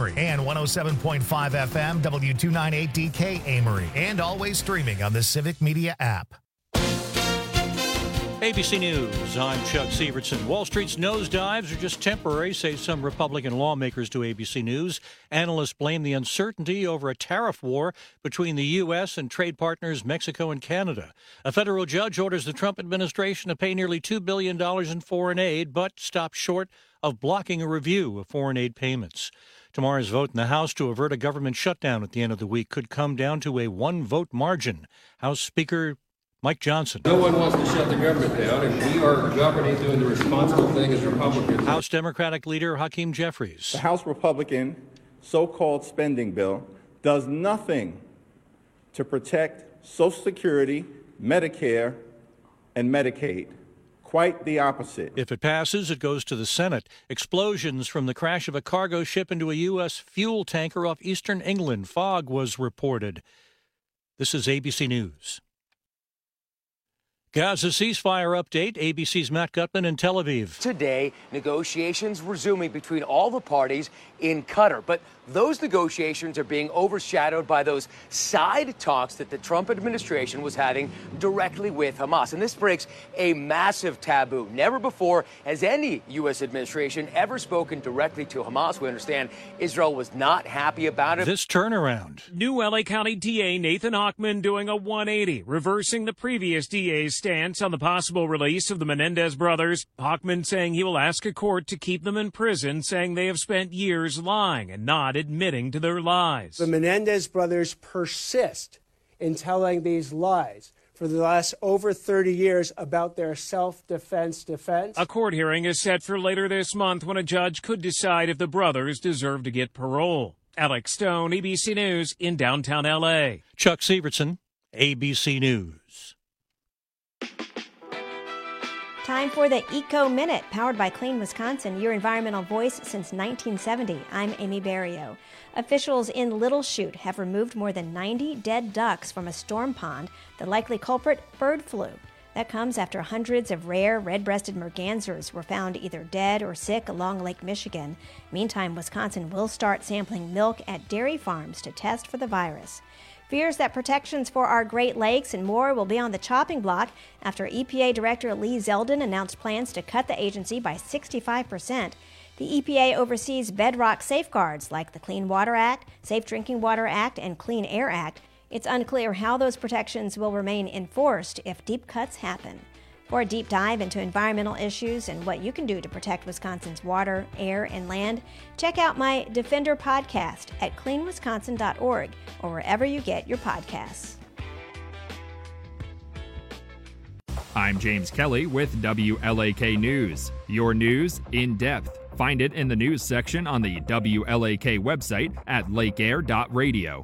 Amory, and 107.5 FM W298DK Amory, and always streaming on the Civic Media app. ABC News, I'm Chuck Sievertson. Wall Street's nosedives are just temporary, say some Republican lawmakers to ABC News. Analysts blame the uncertainty over a tariff war between the U.S. and trade partners Mexico and Canada. A federal judge orders the Trump administration to pay nearly $2 billion in foreign aid, but stops short of blocking a review of foreign aid payments. Tomorrow's vote in the House to avert a government shutdown at the end of the week could come down to a one-vote margin. House Speaker Mike Johnson. No one wants to shut the government down, and we are governing, doing the responsible thing as Republicans. House Democratic Leader Hakeem Jeffries. The House Republican so-called spending bill does nothing to protect Social Security, Medicare, and Medicaid. Quite the opposite. If it passes, it goes to the Senate. Explosions from the crash of a cargo ship into a U.S. fuel tanker off eastern England. Fog was reported. This is ABC News. Gaza ceasefire update. ABC's Matt Gutman in Tel Aviv. Today, negotiations resuming between all the parties in Qatar. But those negotiations are being overshadowed by those side talks that the Trump administration was having directly with Hamas. And this breaks a massive taboo. Never before has any U.S. administration ever spoken directly to Hamas. We understand Israel was not happy about it. This turnaround. New L.A. County DA Nathan Hochman doing a 180, reversing the previous DA's stance on the possible release of the Menendez brothers. Hochman saying he will ask a court to keep them in prison, saying they have spent years lying and not admitting to their lies. The Menendez brothers persist in telling these lies for the last over 30 years about their self-defense defense. A court hearing is set for later this month when a judge could decide if the brothers deserve to get parole. Alex Stone, ABC News in downtown L.A. Chuck Sievertson, ABC News. Time for the Eco Minute, powered by Clean Wisconsin, your environmental voice since 1970. I'm Amy Barrio. Officials in Little Chute have removed more than 90 dead ducks from a storm pond. The likely culprit, bird flu. That comes after hundreds of rare red-breasted mergansers were found either dead or sick along Lake Michigan. Meantime, Wisconsin will start sampling milk at dairy farms to test for the virus. Fears that protections for our Great Lakes and more will be on the chopping block after EPA Director Lee Zeldin announced plans to cut the agency by 65%. The EPA oversees bedrock safeguards like the Clean Water Act, Safe Drinking Water Act, and Clean Air Act. It's unclear how those protections will remain enforced if deep cuts happen. For a deep dive into environmental issues and what you can do to protect Wisconsin's water, air, and land, check out my Defender podcast at cleanwisconsin.org or wherever you get your podcasts. I'm James Kelly with WLAK News. Your news in depth. Find it in the news section on the WLAK website at lakeair.radio.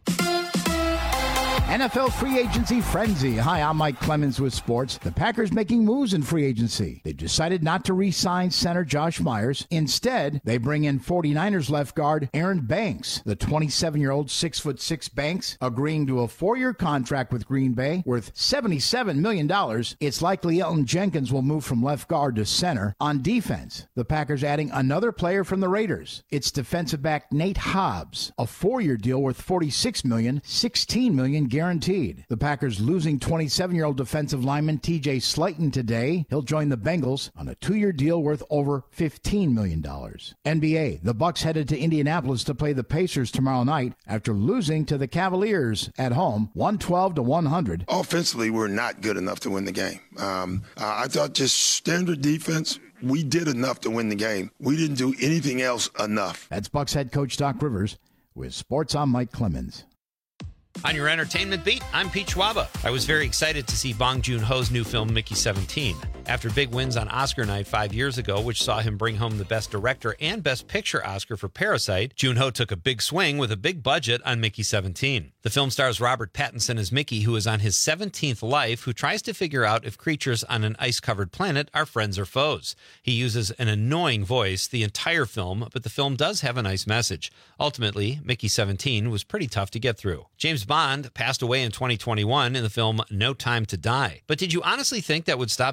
NFL free agency frenzy. Hi, I'm Mike Clemens with sports. The Packers making moves in free agency. They've decided not to re-sign center Josh Myers. Instead, they bring in 49ers left guard Aaron Banks. The 27-year-old 6'6" Banks agreeing to a 4-year contract with Green Bay worth $77 million. It's likely Elton Jenkins will move from left guard to center. On defense, the Packers adding another player from the Raiders. It's defensive back Nate Hobbs, a 4-year deal worth $46 million, $16 million guaranteed. The Packers losing 27-year-old defensive lineman TJ Slayton today. He'll join the Bengals on a 2-year deal worth over $15 million. NBA, the Bucks headed to Indianapolis to play the Pacers tomorrow night after losing to the Cavaliers at home, 112-100. Offensively, we're not good enough to win the game. I thought just standard defense, we did enough to win the game. We didn't do anything else enough. That's Bucks head coach Doc Rivers. With sports, I'm Mike Clemens. On your entertainment beat, I'm Pete Schwaba. I was very excited to see Bong Joon-ho's new film, Mickey 17. After big wins on Oscar night 5 years ago, which saw him bring home the Best Director and Best Picture Oscar for Parasite, Joon-ho took a big swing with a big budget on Mickey 17. The film stars Robert Pattinson as Mickey, who is on his 17th life, who tries to figure out if creatures on an ice-covered planet are friends or foes. He uses an annoying voice the entire film, but the film does have a nice message. Ultimately, Mickey 17 was pretty tough to get through. James Bond passed away in 2021 in the film No Time to Die. But did you honestly think that would stop studios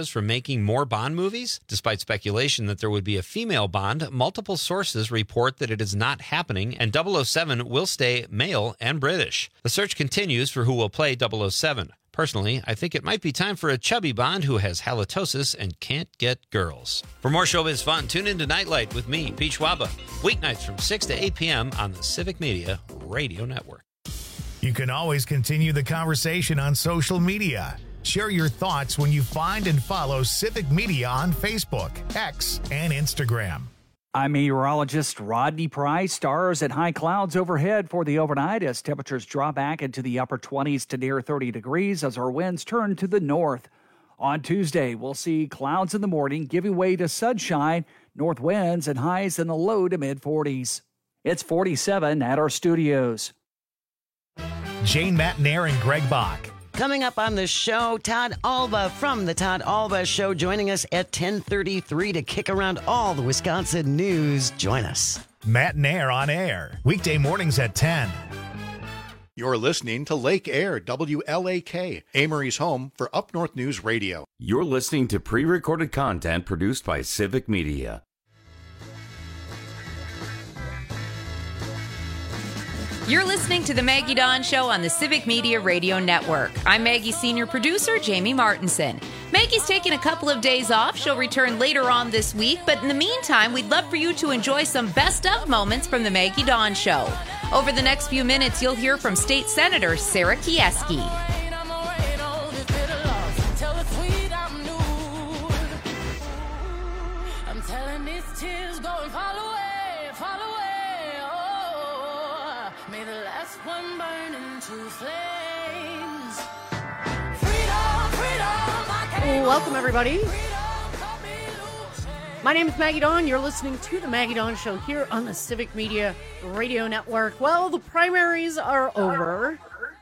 studios from making more Bond movies? Despite speculation that there would be a female Bond, multiple sources report that it is not happening, and 007 will stay male and British. The search continues for who will play 007. Personally, I think it might be time for a chubby Bond who has halitosis and can't get girls. For more showbiz fun, tune into Nightlight with me, Pete Schwaba, weeknights from 6 to 8 p.m. on the Civic Media Radio Network. You can always continue the conversation on social media. Share your thoughts when you find and follow Civic Media on Facebook, X, and Instagram. I'm meteorologist Rodney Price. Stars and high clouds overhead for the overnight as temperatures drop back into the upper 20s to near 30 degrees as our winds turn to the north. On Tuesday, we'll see clouds in the morning giving way to sunshine, north winds, and highs in the low to mid 40s. It's 47 at our studios. Jane Matnair and Greg Bach. Coming up on the show, Todd Alba from The Todd Alba Show joining us at 10:33 to kick around all the Wisconsin news. Join us. Matnair on air, weekday mornings at 10. You're listening to Lake Air, WLAK, Amory's home for Up North News Radio. You're listening to pre-recorded content produced by Civic Media. You're listening to The Maggie Dawn Show on the Civic Media Radio Network. I'm Maggie's senior producer, Jamie Martinson. Maggie's taking a couple of days off. She'll return later on this week, but in the meantime, we'd love for you to enjoy some best of moments from The Maggie Dawn Show. Over the next few minutes, you'll hear from State Senator Sarah Kieski. Welcome, everybody. My name is Maggie Dawn. You're listening to The Maggie Dawn Show here on the Civic Media Radio Network. Well, the primaries are over,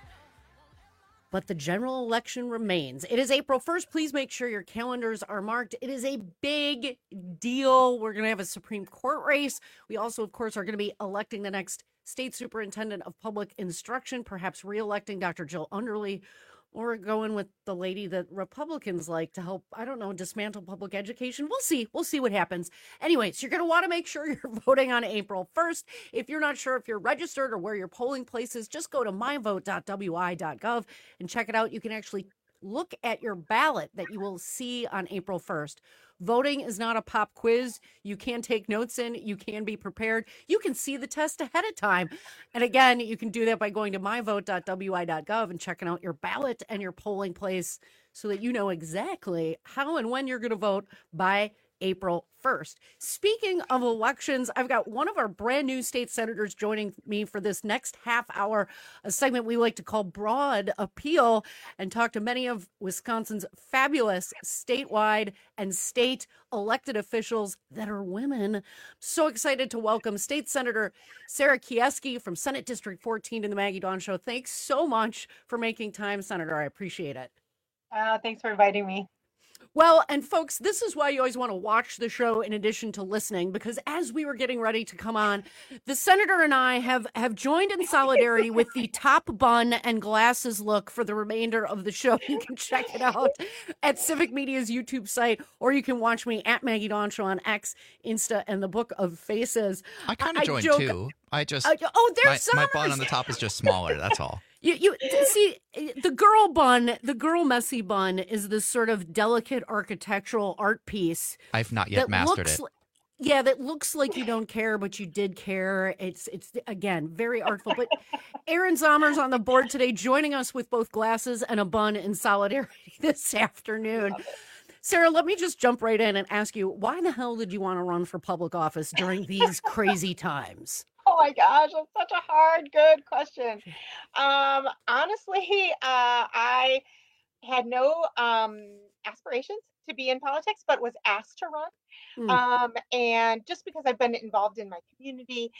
but the general election remains. It is April 1st. Please make sure your calendars are marked. It is a big deal. We're going to have a Supreme Court race. We also, of course, are going to be electing the next state superintendent of public instruction, perhaps re-electing Dr. Jill Underly, or going with the lady that Republicans like to help, I don't know, dismantle public education. We'll see. We'll see what happens. Anyways, you're going to want to make sure you're voting on April 1st. If you're not sure if you're registered or where your polling place is, just go to myvote.wi.gov and check it out. You can actually look at your ballot that you will see on April 1st. Voting is not a pop quiz. You can take notes in. You can be prepared. You can see the test ahead of time. And again, you can do that by going to myvote.wi.gov and checking out your ballot and your polling place so that you know exactly how and when you're going to vote by April 1st. Speaking of elections, I've got one of our brand new state senators joining me for this next half hour, a segment we like to call Broad Appeal, and talk to many of Wisconsin's fabulous statewide and state elected officials that are women. So excited to welcome State Senator Sarah Kieski from Senate District 14 to the Maggie Dawn Show. Thanks so much for making time, Senator. I appreciate it. Thanks for inviting me. Well, and folks, this is why you always want to watch the show in addition to listening, because as we were getting ready to come on, the senator and I have joined in solidarity with the top bun and glasses look for the remainder of the show. You can check it out at Civic Media's YouTube site, or you can watch me at Maggie Dawn Show on X, Insta, and the Book of Faces. I kind of joined too. I just there's my bun on the top is just smaller. That's all. You see, the girl messy bun is this sort of delicate architectural art piece. I've not yet mastered it. That looks like you don't care, but you did care. It's again, very artful. But Aaron Zommer's on the board today, joining us with both glasses and a bun in solidarity this afternoon. Sarah, let me just jump right in and ask you, why the hell did you want to run for public office during these crazy times? Oh my gosh, that's such a hard, good question. Honestly, I had no aspirations to be in politics, but was asked to run. And just because I've been involved in my community,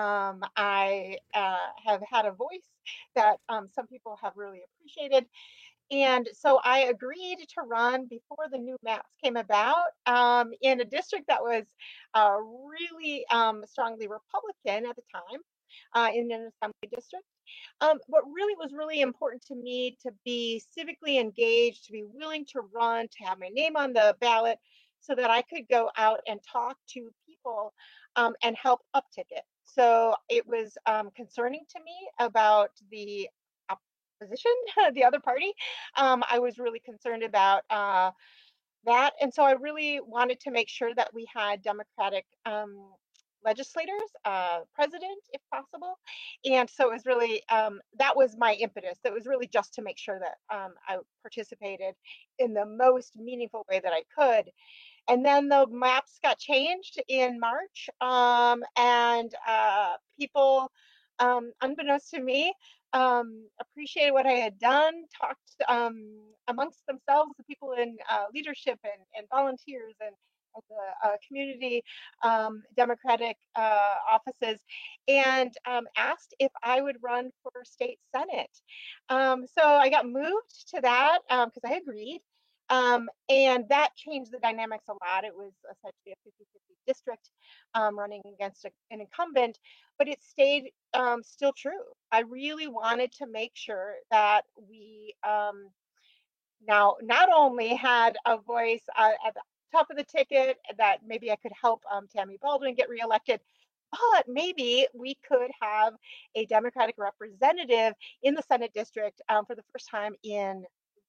I have had a voice that some people have really appreciated. And so I agreed to run before the new maps came about in a district that was really strongly Republican at the time. in an assembly district. What really was really important to me to be civically engaged, to be willing to run, to have my name on the ballot so that I could go out and talk to people and help uptick it. So it was concerning to me about the opposition, the other party. I was really concerned about that. And so I really wanted to make sure that we had Democratic legislators, president, if possible. And so it was really, that was my impetus. That was really just to make sure that I participated in the most meaningful way that I could. And then the maps got changed in March, and people, unbeknownst to me, appreciated what I had done, talked amongst themselves, the people in leadership and volunteers and the community Democratic offices, and asked if I would run for state Senate. So I got moved to that because I agreed. And that changed the dynamics a lot. It was essentially a 50-50 district running against an incumbent, but it stayed still true. I really wanted to make sure that we now not only had a voice at the top of the ticket, that maybe I could help Tammy Baldwin get reelected, but maybe we could have a Democratic representative in the Senate district for the first time in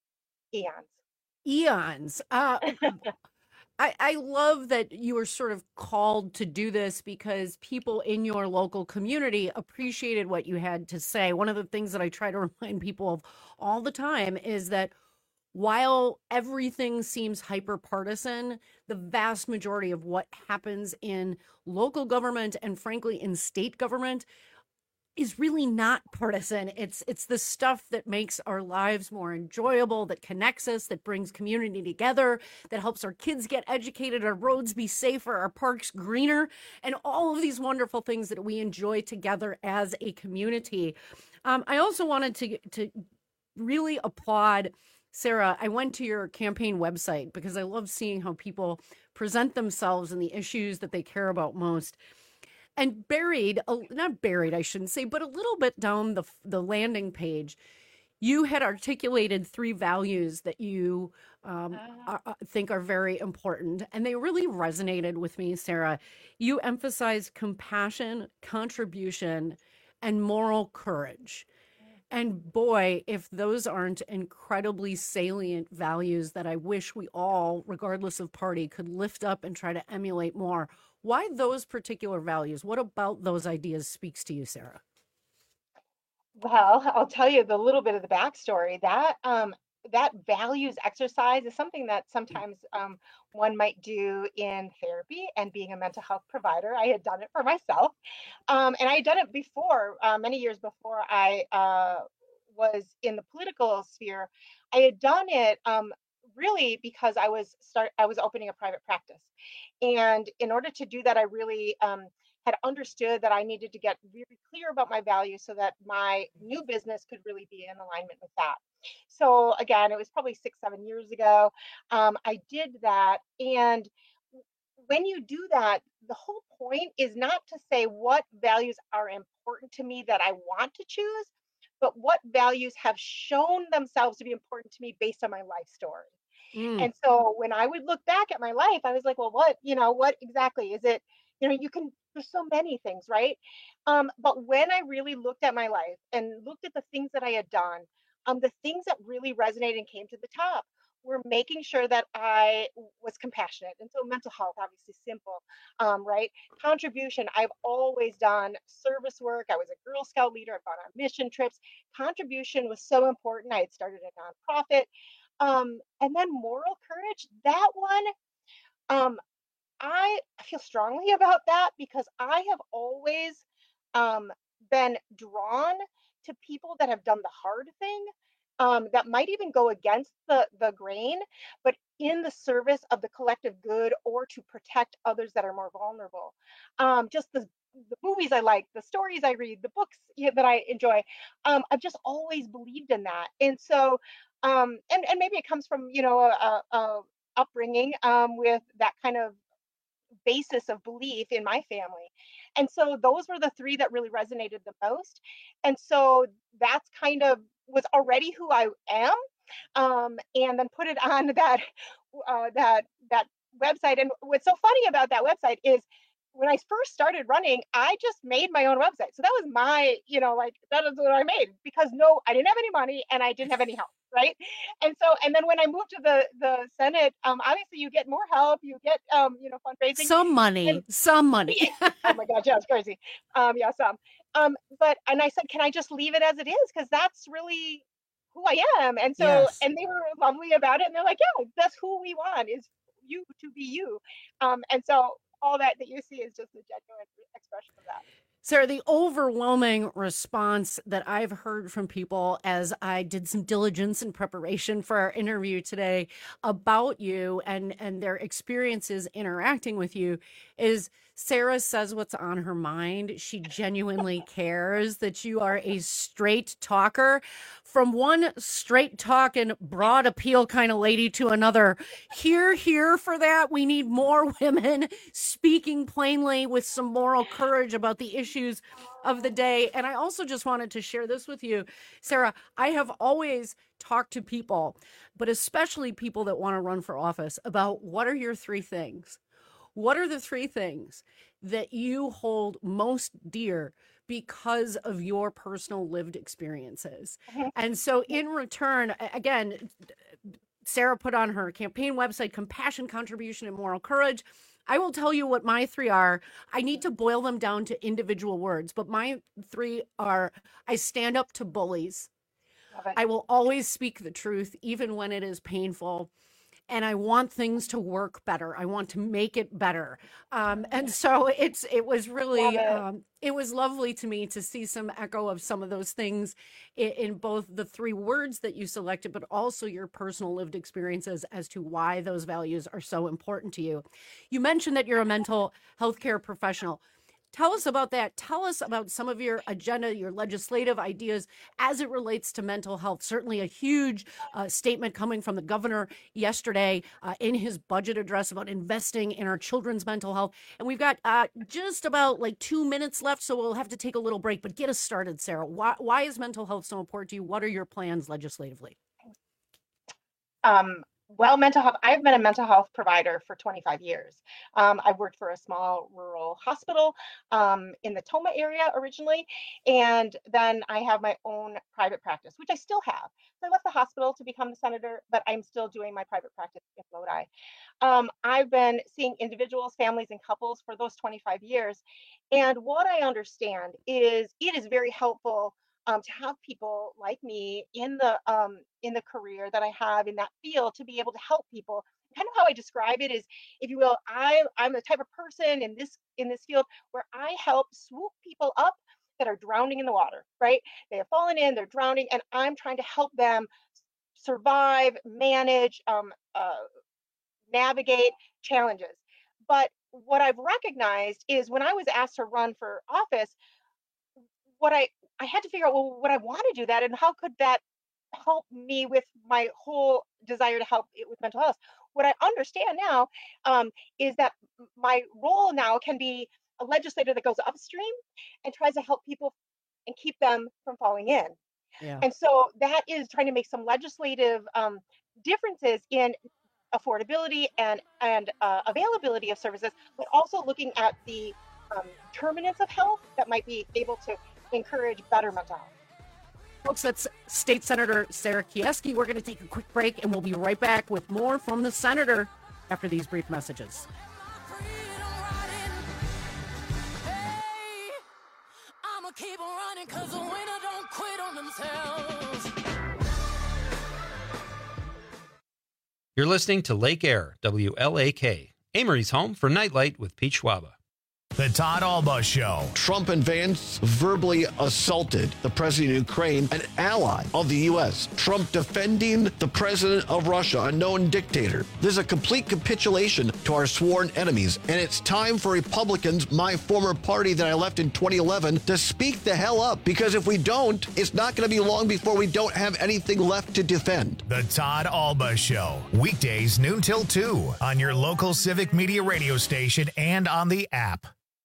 eons. I love that you were sort of called to do this because people in your local community appreciated what you had to say. One of the things that I try to remind people of all the time is that while everything seems hyper partisan, the vast majority of what happens in local government and frankly in state government is really not partisan. It's the stuff that makes our lives more enjoyable, that connects us, that brings community together, that helps our kids get educated, our roads be safer, our parks greener, and all of these wonderful things that we enjoy together as a community. I also wanted to really applaud Sarah. I went to your campaign website because I love seeing how people present themselves and the issues that they care about most. And not buried, I shouldn't say, but a little bit down the landing page, you had articulated 3 values that you think are very important. And they really resonated with me, Sarah. You emphasized compassion, contribution, and moral courage. And boy, if those aren't incredibly salient values that I wish we all, regardless of party, could lift up and try to emulate more. Why those particular values? What about those ideas speaks to you, Sarah? Well, I'll tell you the little bit of the backstory. That values exercise is something that sometimes one might do in therapy, and being a mental health provider, I had done it for myself. And I had done it before, many years before I was in the political sphere. I had done it really because I was opening a private practice. And in order to do that, I really had understood that I needed to get really clear about my values so that my new business could really be in alignment with that. So again, it was probably 6-7 years ago. I did that. And when you do that, the whole point is not to say what values are important to me that I want to choose, but what values have shown themselves to be important to me based on my life story. And so when I would look back at my life, I was like, well, what exactly is it? There's so many things, right? But when I really looked at my life and looked at the things that I had done, the things that really resonated and came to the top were making sure that I was compassionate. And so mental health, obviously simple, right? Contribution, I've always done service work. I was a Girl Scout leader. I've gone on mission trips. Contribution was so important. I had started a nonprofit. And then moral courage, that one, I feel strongly about that because I have always been drawn to people that have done the hard thing, that might even go against the grain, but in the service of the collective good or to protect others that are more vulnerable. Just the movies I like, the stories I read, the books that I enjoy, I've just always believed in that. And so, and maybe it comes from, a upbringing with that kind of basis of belief in my family. And so those were the three that really resonated the most. And so that's kind of was already who I am. And then put it on that website. And what's so funny about that website is when I first started running, I just made my own website. So that was my, that is what I made, because I didn't have any money and I didn't have any help, right? And then when I moved to the Senate, obviously you get more help, you get, fundraising. Some money. Oh my gosh, yeah, it's crazy. Yeah, some. And I said, can I just leave it as it is? Because that's really who I am. And so, Yes. and they were lovely about it. And they're like, yeah, that's who we want, is you to be you. And so all that you see is just a genuine expression of that. Sarah, the overwhelming response that I've heard from people as I did some diligence in preparation for our interview today about you and their experiences interacting with you is Sarah says what's on her mind. She genuinely cares, that you are a straight talker, from one straight talking, broad appeal kind of lady to another. Here for that. We need more women speaking plainly with some moral courage about the issues of the day. And I also just wanted to share this with you, Sarah. I have always talked to people, but especially people that want to run for office, about what are your three things? What are the three things that you hold most dear because of your personal lived experiences? And so in return, again, Sarah put on her campaign website, compassion, contribution, and moral courage. I will tell you what my three are. I need to boil them down to individual words, but my three are: I stand up to bullies. I will always speak the truth, even when it is painful. And I want things to work better. I want to make it better. And so it was really, it was lovely to me to see some echo of some of those things in both the three words that you selected, but also your personal lived experiences as to why those values are so important to you. You mentioned that you're a mental health care professional. Tell us about that. Tell us about some of your agenda, your legislative ideas as it relates to mental health. Certainly a huge statement coming from the governor yesterday in his budget address about investing in our children's mental health. And we've got just about 2 minutes left, so we'll have to take a little break. But get us started, Sarah. Why is mental health so important to you? What are your plans legislatively? Well, mental health, I've been a mental health provider for 25 years. I've worked for a small rural hospital in the Toma area originally, and then I have my own private practice, which I still have. So I left the hospital to become the senator, but I'm still doing my private practice in Lodi. I've been seeing individuals, families, and couples for those 25 years. And what I understand is it is very helpful to have people like me in the career that I have in that field to be able to help people. Kind of how I describe it is, if you will, I'm the type of person in this field where I help swoop people up that are drowning in the water, right? They have fallen in, they're drowning, and I'm trying to help them survive, manage, navigate challenges. But what I've recognized is when I was asked to run for office, I had to figure out, well, would I want to do that? And how could that help me with my whole desire to help with mental health? What I understand now is that my role now can be a legislator that goes upstream and tries to help people and keep them from falling in. Yeah. And so that is trying to make some legislative differences in affordability and availability of services, but also looking at the determinants of health that might be able to encourage better mental health. Folks, that's State Senator Sarah Kieski. We're going to take a quick break, and we'll be right back with more from the senator after these brief messages. I'ma keep on running 'cause the winner don't quit on themselves. You're listening to Lake Air, WLAK, Amory's home for Nightlight with Pete Schwaba. The Todd Alba Show. Trump and Vance verbally assaulted the president of Ukraine, an ally of the U.S. Trump defending the president of Russia, a known dictator. This is a complete capitulation to our sworn enemies. And it's time for Republicans, my former party that I left in 2011, to speak the hell up. Because if we don't, it's not going to be long before we don't have anything left to defend. The Todd Alba Show. Weekdays noon till 2 on your local Civic Media radio station and on the app.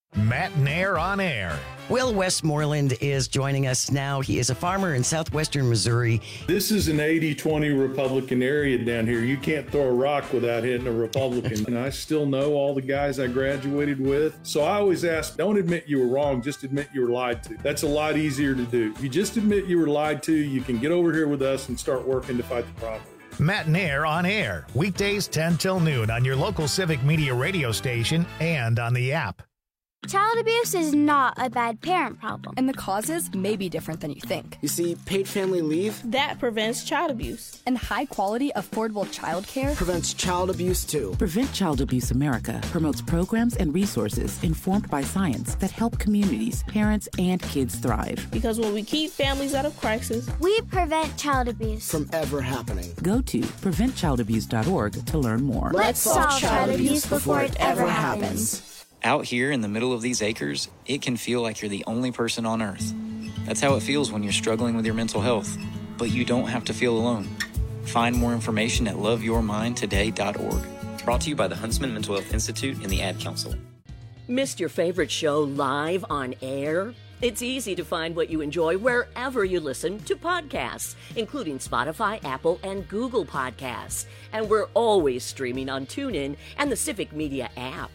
Matt Nair on air. Will Westmoreland is joining us now. He is a farmer in southwestern Missouri. This is an 80-20 Republican area down here. You can't throw a rock without hitting a Republican. And I still know all the guys I graduated with. So I always ask, don't admit you were wrong, just admit you were lied to. That's a lot easier to do. If you just admit you were lied to, you can get over here with us and start working to fight the problem. Matt Nair on air, weekdays 10 till noon on your local Civic Media radio station and on the app. Child abuse is not a bad parent problem. And the causes may be different than you think. You see, paid family leave that prevents child abuse. And high-quality, affordable child care prevents child abuse, too. Prevent Child Abuse America promotes programs and resources informed by science that help communities, parents, and kids thrive. Because when we keep families out of crisis, we prevent child abuse from ever happening. Go to preventchildabuse.org to learn more. Let's solve child abuse before it ever happens. Out here in the middle of these acres, it can feel like you're the only person on earth. That's how it feels when you're struggling with your mental health. But you don't have to feel alone. Find more information at loveyourmindtoday.org. Brought to you by the Huntsman Mental Health Institute and the Ad Council. Missed your favorite show live on air? It's easy to find what you enjoy wherever you listen to podcasts, including Spotify, Apple, and Google Podcasts. And we're always streaming on TuneIn and the Civic Media app.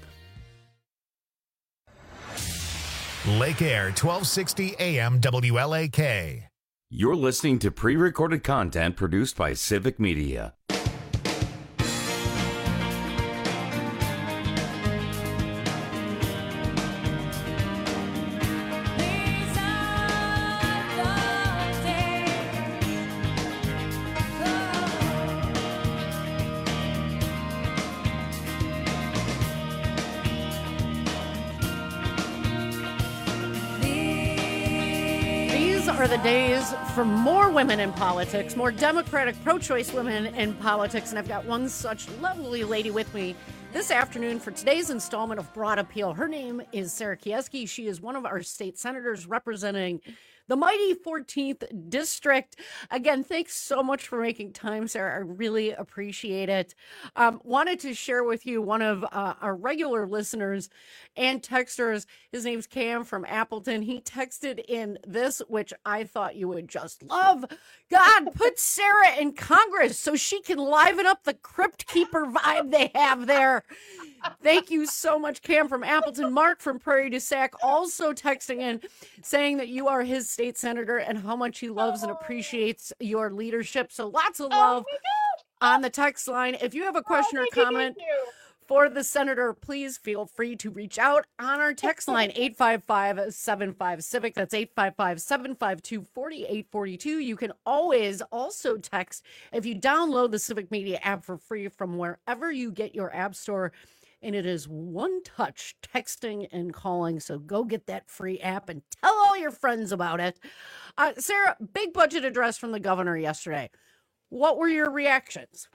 Lake Air, 1260 AM WLAK. You're listening to pre-recorded content produced by Civic Media. Are the days for more women in politics, more Democratic pro-choice women in politics, and I've got one such lovely lady with me this afternoon for today's installment of Broad Appeal. Her name is Sarah Kieski. She is one of our state senators representing the mighty 14th District. Again, thanks so much for making time, Sarah. I really appreciate it. Wanted to share with you one of our regular listeners and texters. His name's Cam from Appleton. He texted in this, which I thought you would just love. God, put Sarah in Congress so she can liven up the Crypt Keeper vibe they have there. Thank you so much, Cam from Appleton. Mark from Prairie du Sac also texting in, saying that you are his state senator and how much he loves and appreciates your leadership. So lots of love on the text line. If you have a question or comment for the senator, please feel free to reach out on our text line, 855-75-CIVIC. That's 855-752-4842. You can always also text if you download the Civic Media app for free from wherever you get your app store. And it is one touch texting and calling. So go get that free app and tell all your friends about it. Sarah, big budget address from the governor yesterday. What were your reactions?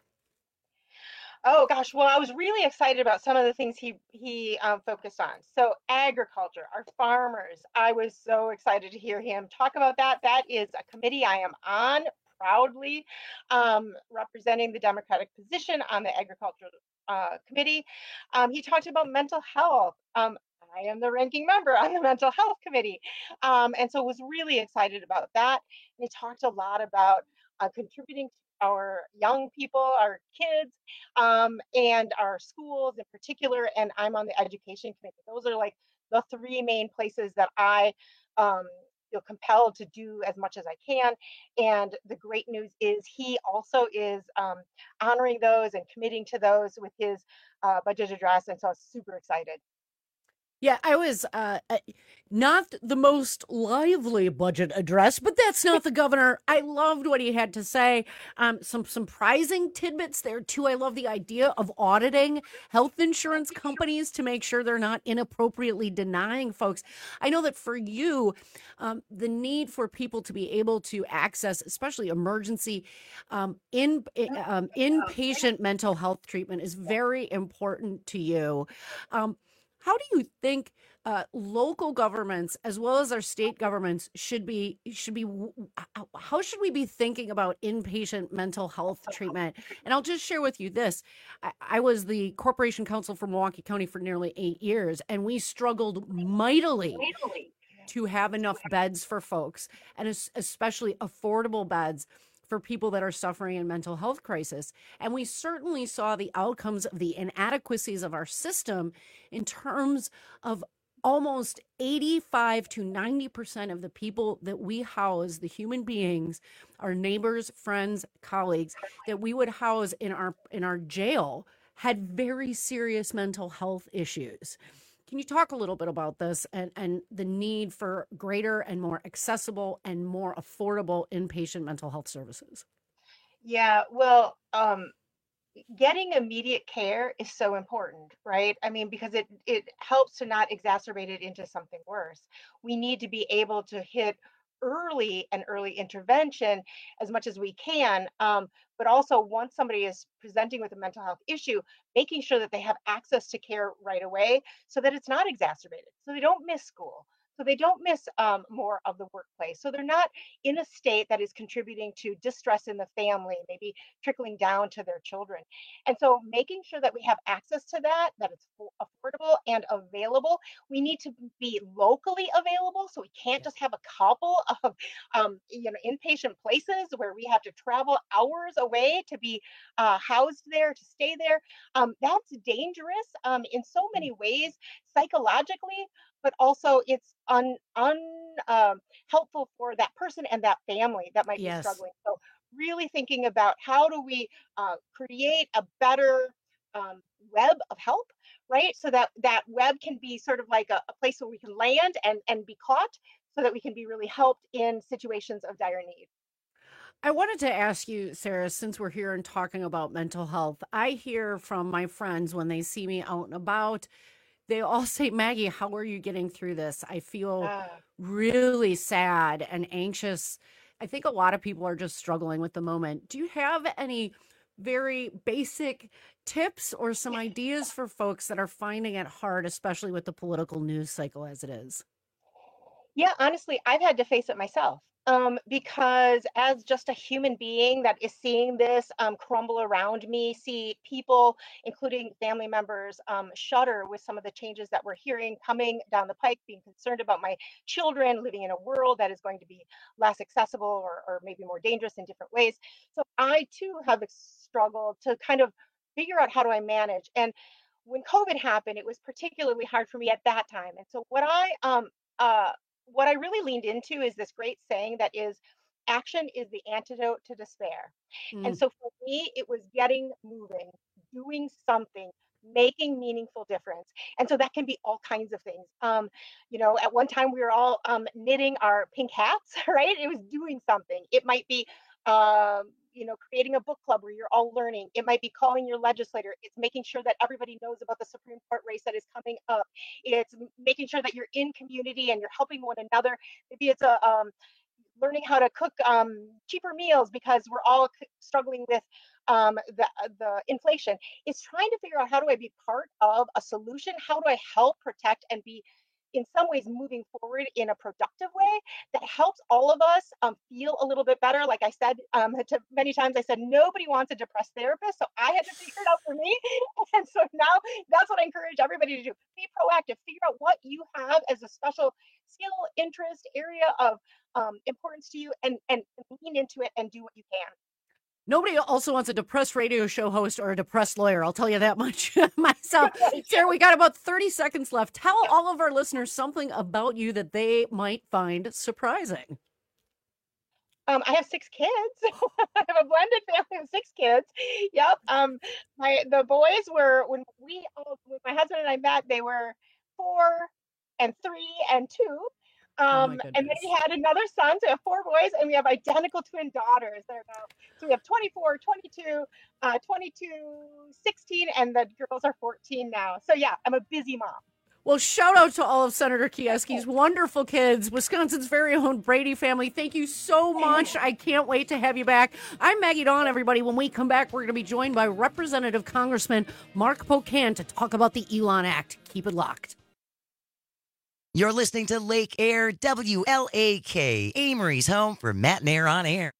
Oh gosh, well, I was really excited about some of the things he focused on. So agriculture, our farmers, I was so excited to hear him talk about that. That is a committee I am on proudly, representing the Democratic position on the agricultural committee. He talked about mental health. I am the ranking member on the mental health committee. And so was really excited about that. And he talked a lot about contributing to our young people, our kids, and our schools in particular. And I'm on the education committee. Those are like the three main places that I feel compelled to do as much as I can. And the great news is he also is honoring those and committing to those with his budget address. And so I was super excited. Yeah, I was not the most lively budget address, but that's not the governor. I loved what he had to say. Some surprising tidbits there, too. I love the idea of auditing health insurance companies to make sure they're not inappropriately denying folks. I know that for you, the need for people to be able to access, especially emergency inpatient mental health treatment is very important to you. How do you think local governments as well as our state governments how should we be thinking about inpatient mental health treatment? And I'll just share with you this. I was the Corporation Counsel for Milwaukee County for nearly 8 years, and we struggled mightily to have enough beds for folks, and especially affordable beds for people that are suffering in mental health crisis. And we certainly saw the outcomes of the inadequacies of our system in terms of almost 85 to 90% of the people that we house, the human beings, our neighbors, friends, colleagues, that we would house in our jail had very serious mental health issues. Can you talk a little bit about this and the need for greater and more accessible and more affordable inpatient mental health services? Yeah, well, getting immediate care is so important, right? I mean, because it helps to not exacerbate it into something worse. We need to be able to hit early intervention as much as we can. But also, once somebody is presenting with a mental health issue, making sure that they have access to care right away so that it's not exacerbated, so they don't miss school, so they don't miss more of the workplace, so they're not in a state that is contributing to distress in the family, maybe trickling down to their children. And so making sure that we have access to that it's affordable and available. We need to be locally available, so we can't just have a couple of inpatient places where we have to travel hours away to be housed there, to stay there. That's dangerous in so many ways, psychologically, but also it's helpful for that person and that family that might be struggling. So really thinking about how do we create a better web of help, right? So that web can be sort of like a place where we can land and be caught, so that we can be really helped in situations of dire need. I wanted to ask you, Sarah, since we're here and talking about mental health, I hear from my friends when they see me out and about, they all say, Maggie, how are you getting through this? I feel really sad and anxious. I think a lot of people are just struggling with the moment. Do you have any very basic tips or some ideas for folks that are finding it hard, especially with the political news cycle as it is? Yeah, honestly, I've had to face it myself. Because as just a human being that is seeing this crumble around me, see people, including family members, shudder with some of the changes that we're hearing coming down the pike, being concerned about my children living in a world that is going to be less accessible or maybe more dangerous in different ways. So I too have struggled to kind of figure out how do I manage. And when COVID happened, it was particularly hard for me at that time. And so what I really leaned into is this great saying that is, action is the antidote to despair. And so for me, it was getting moving, doing something, making meaningful difference. And so that can be all kinds of things. At one time we were all knitting our pink hats, right? It was doing something. It might be creating a book club where you're all learning. It might be calling your legislator. It's making sure that everybody knows about the Supreme Court race that is coming up. It's making sure that you're in community and you're helping one another. Maybe it's learning how to cook cheaper meals because we're all struggling with the inflation. It's trying to figure out, how do I be part of a solution? How do I help protect and be in some ways moving forward in a productive way that helps all of us feel a little bit better? Like I said, many times I said, nobody wants a depressed therapist. So I had to figure it out for me. And so now that's what I encourage everybody to do. Be proactive, figure out what you have as a special skill, interest, area of importance to you, and lean into it and do what you can. Nobody also wants a depressed radio show host or a depressed lawyer. I'll tell you that much myself. Sarah, we got about 30 seconds left. Tell all of our listeners something about you that they might find surprising. I have 6 kids. I have a blended family of 6 kids. Yep. The boys were, when my husband and I met, they were 4 and 3 and 2. And then we had another son, so we have 4 boys, and we have identical twin daughters. So we have 24, 22, 22, 16, and the girls are 14 now. So yeah, I'm a busy mom. Well, shout out to all of Senator Kiesky's wonderful kids, Wisconsin's very own Brady family. Thank you so much. I can't wait to have you back. I'm Maggie Dawn, everybody. When we come back, we're going to be joined by Representative Congressman Mark Pocan to talk about the Elon Act. Keep it locked. You're listening to Lake Air, WLAK, Amory's home for Matt and Air on Air.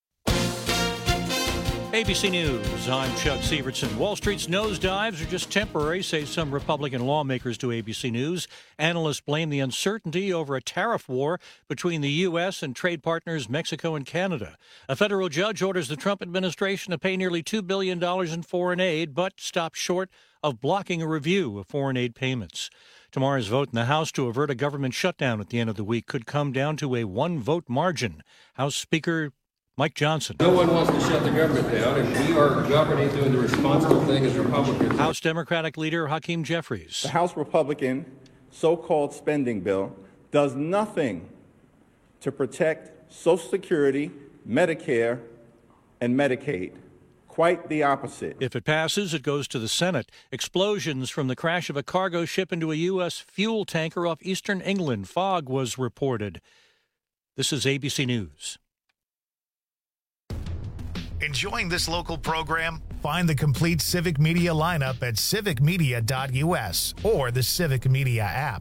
ABC News, I'm Chuck Severson. Wall Street's nosedives are just temporary, say some Republican lawmakers to ABC News. Analysts blame the uncertainty over a tariff war between the U.S. and trade partners Mexico and Canada. A federal judge orders the Trump administration to pay nearly $2 billion in foreign aid, but stops short of blocking a review of foreign aid payments. Tomorrow's vote in the House to avert a government shutdown at the end of the week could come down to a one-vote margin. House Speaker Mike Johnson. No one wants to shut the government down, and we are governing, doing the responsible thing as Republicans. House Democratic Leader Hakeem Jeffries. The House Republican so-called spending bill does nothing to protect Social Security, Medicare, and Medicaid. Quite the opposite. If it passes, it goes to the Senate. Explosions from the crash of a cargo ship into a U.S. fuel tanker off eastern England. Fog was reported. This is ABC News. Enjoying this local program? Find the complete Civic Media lineup at civicmedia.us or the Civic Media app.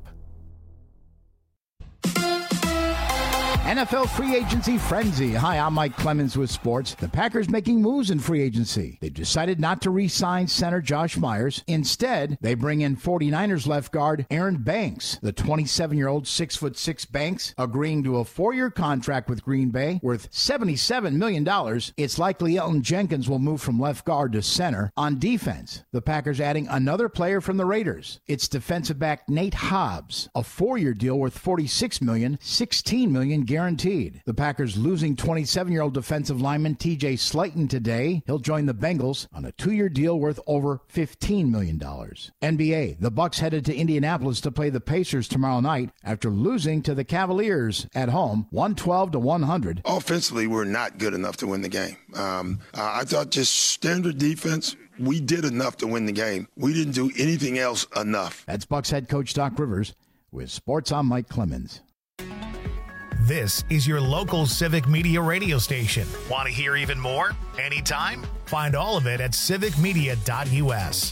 NFL free agency frenzy. Hi, I'm Mike Clemens with sports. The Packers making moves in free agency. They've decided not to re-sign center Josh Myers. Instead, they bring in 49ers left guard Aaron Banks. The 27-year-old 6'6" Banks agreeing to a 4-year contract with Green Bay worth $77 million. It's likely Elton Jenkins will move from left guard to center. On defense, the Packers adding another player from the Raiders. It's defensive back Nate Hobbs. A 4-year deal worth $46 million, $16 million guaranteed. The Packers losing 27-year-old defensive lineman T.J. Slayton today. He'll join the Bengals on a 2-year deal worth over $15 million. NBA, the Bucks headed to Indianapolis to play the Pacers tomorrow night after losing to the Cavaliers at home, 112-100. Offensively, we're not good enough to win the game. I thought just standard defense, we did enough to win the game. We didn't do anything else enough. That's Bucks head coach Doc Rivers. With sports, I'm Mike Clemens. This is your local Civic Media radio station. Want to hear even more? Anytime? Find all of it at civicmedia.us.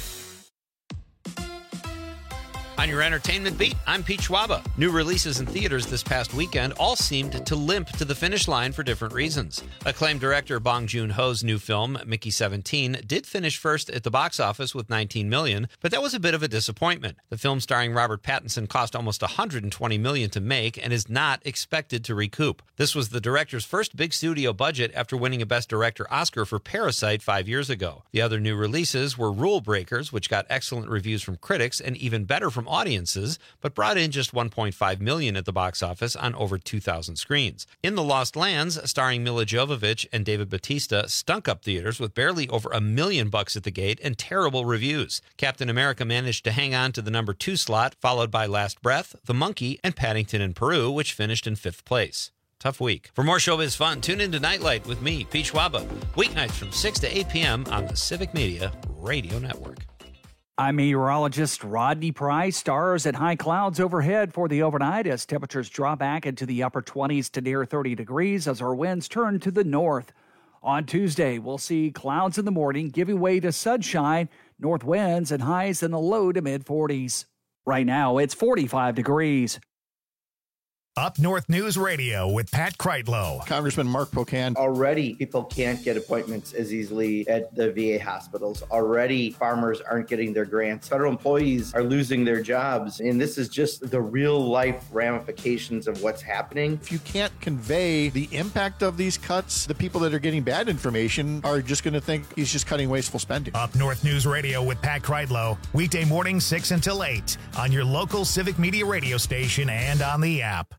On your entertainment beat, I'm Pete Schwaba. New releases in theaters this past weekend all seemed to limp to the finish line for different reasons. Acclaimed director Bong Joon-ho's new film, Mickey 17, did finish first at the box office with $19 million, but that was a bit of a disappointment. The film starring Robert Pattinson cost almost $120 million to make and is not expected to recoup. This was the director's first big studio budget after winning a Best Director Oscar for Parasite 5 years ago. The other new releases were Rule Breakers, which got excellent reviews from critics and even better from audiences, but brought in just $1.5 million at the box office on over 2,000 screens. In the Lost Lands, starring Mila Jovovich and David Bautista, stunk up theaters with barely over $1 million at the gate and terrible reviews. Captain America managed to hang on to the number 2 slot, followed by Last Breath, The Monkey, and Paddington in Peru, which finished in 5th place. Tough week. For more showbiz fun, tune into Nightlight with me, Pete Schwaba, weeknights from 6 to 8 p.m. on the Civic Media Radio Network. I'm meteorologist Rodney Price. Stars at high clouds overhead for the overnight as temperatures drop back into the upper 20s to near 30 degrees as our winds turn to the north. On Tuesday, we'll see clouds in the morning giving way to sunshine, north winds, and highs in the low to mid 40s. Right now, it's 45 degrees. Up North News Radio with Pat Kreitlow. Congressman Mark Pocan. Already, people can't get appointments as easily at the VA hospitals. Already, farmers aren't getting their grants. Federal employees are losing their jobs. And this is just the real-life ramifications of what's happening. If you can't convey the impact of these cuts, the people that are getting bad information are just going to think he's just cutting wasteful spending. Up North News Radio with Pat Kreitlow. Weekday morning 6 until 8 on your local Civic Media radio station and on the app.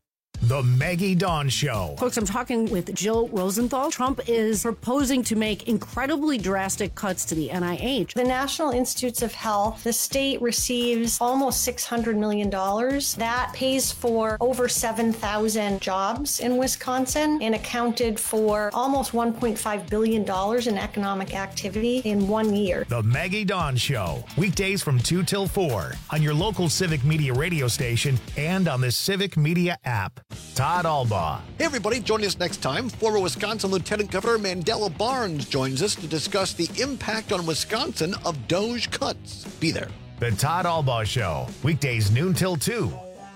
The Maggie Dawn Show. Folks, I'm talking with Jill Rosenthal. Trump is proposing to make incredibly drastic cuts to the NIH. The National Institutes of Health, the state receives almost $600 million. That pays for over 7,000 jobs in Wisconsin and accounted for almost $1.5 billion in economic activity in 1 year. The Maggie Dawn Show. Weekdays from 2 till 4 on your local Civic Media radio station and on the Civic Media app. Todd Albaugh. Hey, everybody, join us next time. Former Wisconsin Lieutenant Governor Mandela Barnes joins us to discuss the impact on Wisconsin of DOGE cuts. Be there. The Todd Albaugh Show. Weekdays noon till 2.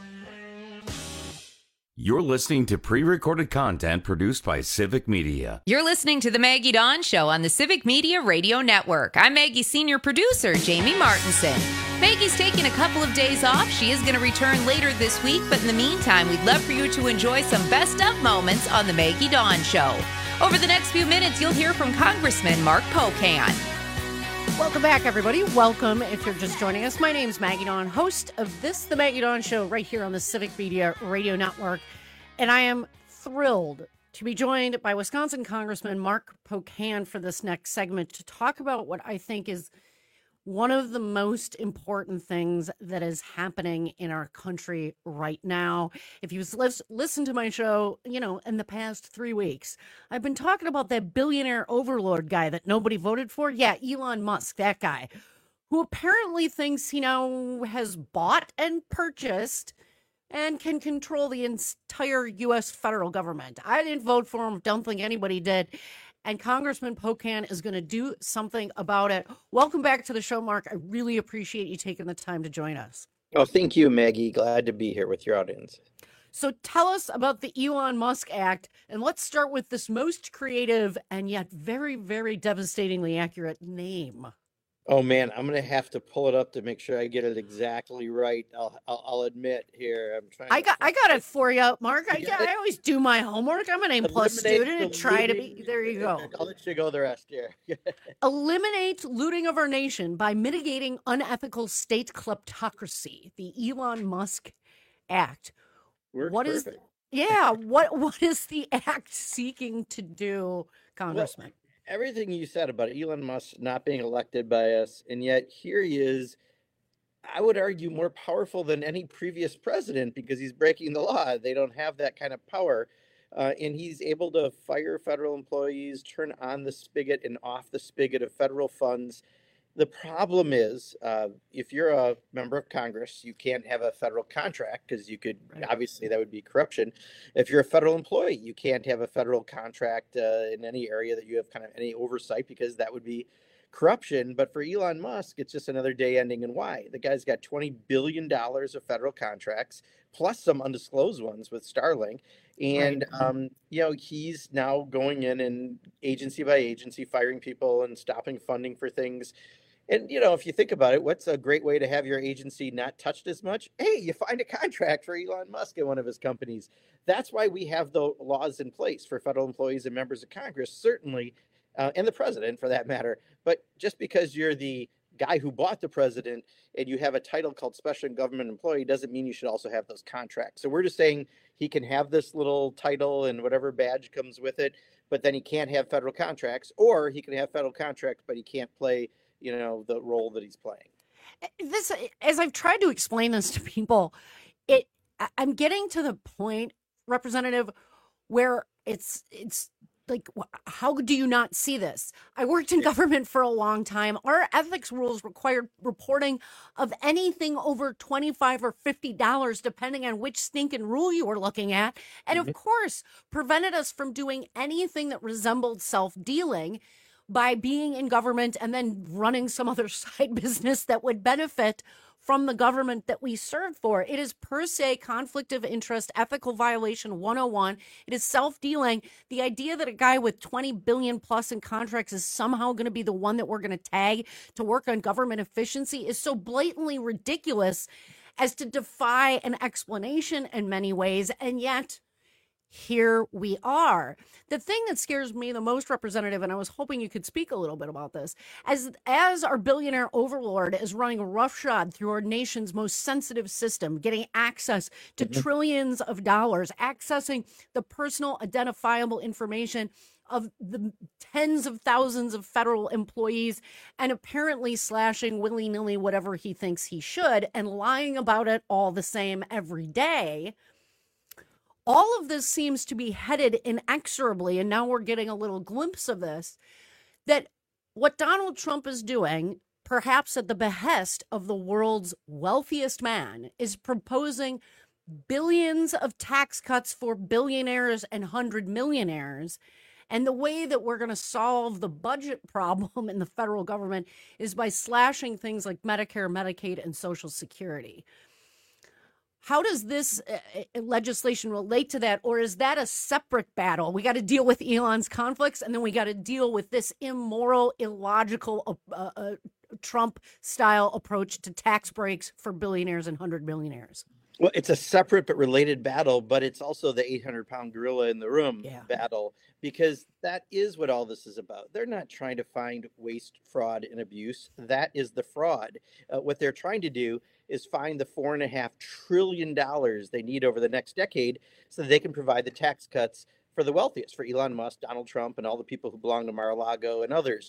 You're listening to pre-recorded content produced by Civic Media. You're listening to The Maggie Dawn Show on the Civic Media Radio Network. I'm Maggie's senior producer, Jamie Martinson. Maggie's taking a couple of days off. She is going to return later this week, but in the meantime, we'd love for you to enjoy some best of moments on The Maggie Dawn Show. Over the next few minutes, you'll hear from Congressman Mark Pocan. Welcome back, everybody. Welcome if you're just joining us. My name's Maggie Dawn, host of this, The Maggie Dawn Show, right here on the Civic Media Radio Network. And I am thrilled to be joined by Wisconsin Congressman Mark Pocan for this next segment to talk about what I think is one of the most important things that is happening in our country right now. If you've listened to my show, in the past 3 weeks, I've been talking about that billionaire overlord guy that nobody voted for. Yeah, Elon Musk, that guy, who apparently thinks he now has bought and purchased and can control the entire U.S. federal government. I didn't vote for him. Don't think anybody did. And Congressman Pocan is going to do something about it. Welcome back to the show, Mark. I really appreciate you taking the time to join us. Oh, thank you, Maggie. Glad to be here with your audience. So tell us about the Elon Musk Act, and let's start with this most creative and yet very, very devastatingly accurate name. Oh man, I'm gonna have to pull it up to make sure I get it exactly right. I'll admit here. I'm trying. I got it for you, Mark. I always do my homework. I'm an A+ student and try to be. There you go. I'll let you go the rest here. Eliminate looting of our nation by mitigating unethical state kleptocracy. The Elon Musk Act. What is the act seeking to do, Congressman? Well, everything you said about Elon Musk not being elected by us, and yet here he is, I would argue, more powerful than any previous president because he's breaking the law. They don't have that kind of power. And he's able to fire federal employees, turn on the spigot and off the spigot of federal funds. The problem is, if you're a member of Congress, you can't have a federal contract because you could, obviously that would be corruption. If you're a federal employee, you can't have a federal contract in any area that you have kind of any oversight because that would be corruption. But for Elon Musk, it's just another day ending in Y. The guy's got $20 billion of federal contracts, plus some undisclosed ones with Starlink. And, he's now going in and agency by agency, firing people and stopping funding for things. And, if you think about it, what's a great way to have your agency not touched as much? Hey, you find a contract for Elon Musk at one of his companies. That's why we have the laws in place for federal employees and members of Congress, certainly, and the president for that matter. But just because you're the guy who bought the president and you have a title called special government employee doesn't mean you should also have those contracts. So we're just saying he can have this little title and whatever badge comes with it, but then he can't have federal contracts, or he can have federal contracts, but he can't play the role that he's playing. This, as I've tried to explain this to people, I'm getting to the point, Representative, where it's like, how do you not see this? I worked in government for a long time. Our ethics rules required reporting of anything over $25 or $50, depending on which stinking rule you were looking at. And of course, prevented us from doing anything that resembled self-dealing by being in government and then running some other side business that would benefit from the government that we served for. It is per se conflict of interest, ethical violation 101. It is self-dealing. The idea that a guy with 20 billion plus in contracts is somehow going to be the one that we're going to tag to work on government efficiency is so blatantly ridiculous as to defy an explanation in many ways. And yet here we are. The thing that scares me the most, Representative, and I was hoping you could speak a little bit about this, as our billionaire overlord is running roughshod through our nation's most sensitive system, getting access to trillions of dollars, accessing the personal identifiable information of the tens of thousands of federal employees, and apparently slashing willy-nilly whatever he thinks he should and lying about it all the same every day. All of this seems to be headed inexorably, and now we're getting a little glimpse of this, that what Donald Trump is doing, perhaps at the behest of the world's wealthiest man, is proposing billions of tax cuts for billionaires and 100 millionaires. And the way that we're going to solve the budget problem in the federal government is by slashing things like Medicare, Medicaid, and Social Security. How does this legislation relate to that? Or is that a separate battle? We got to deal with Elon's conflicts, and then we got to deal with this immoral, illogical Trump-style approach to tax breaks for billionaires and 100 millionaires. Well, it's a separate but related battle, but it's also the 800-pound gorilla in the room battle, because that is what all this is about. They're not trying to find waste, fraud, and abuse. That is the fraud. What they're trying to do is find the $4.5 trillion they need over the next decade so that they can provide the tax cuts for the wealthiest, for Elon Musk, Donald Trump, and all the people who belong to Mar-a-Lago and others.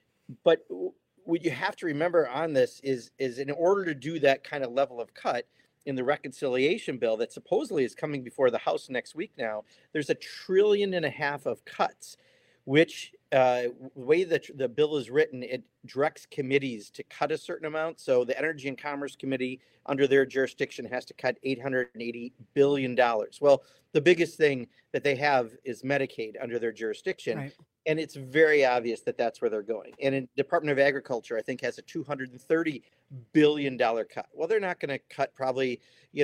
But what you have to remember on this is in order to do that kind of level of cut, in the reconciliation bill that supposedly is coming before the House next week now, there's $1.5 trillion of cuts, which the way that the bill is written, it directs committees to cut a certain amount. So the Energy and Commerce Committee under their jurisdiction has to cut $880 billion. Well, the biggest thing that they have is Medicaid under their jurisdiction. Right. And it's very obvious that that's where they're going. And in Department of Agriculture, I think, has a $230 billion cut. Well, they're not going to cut probably,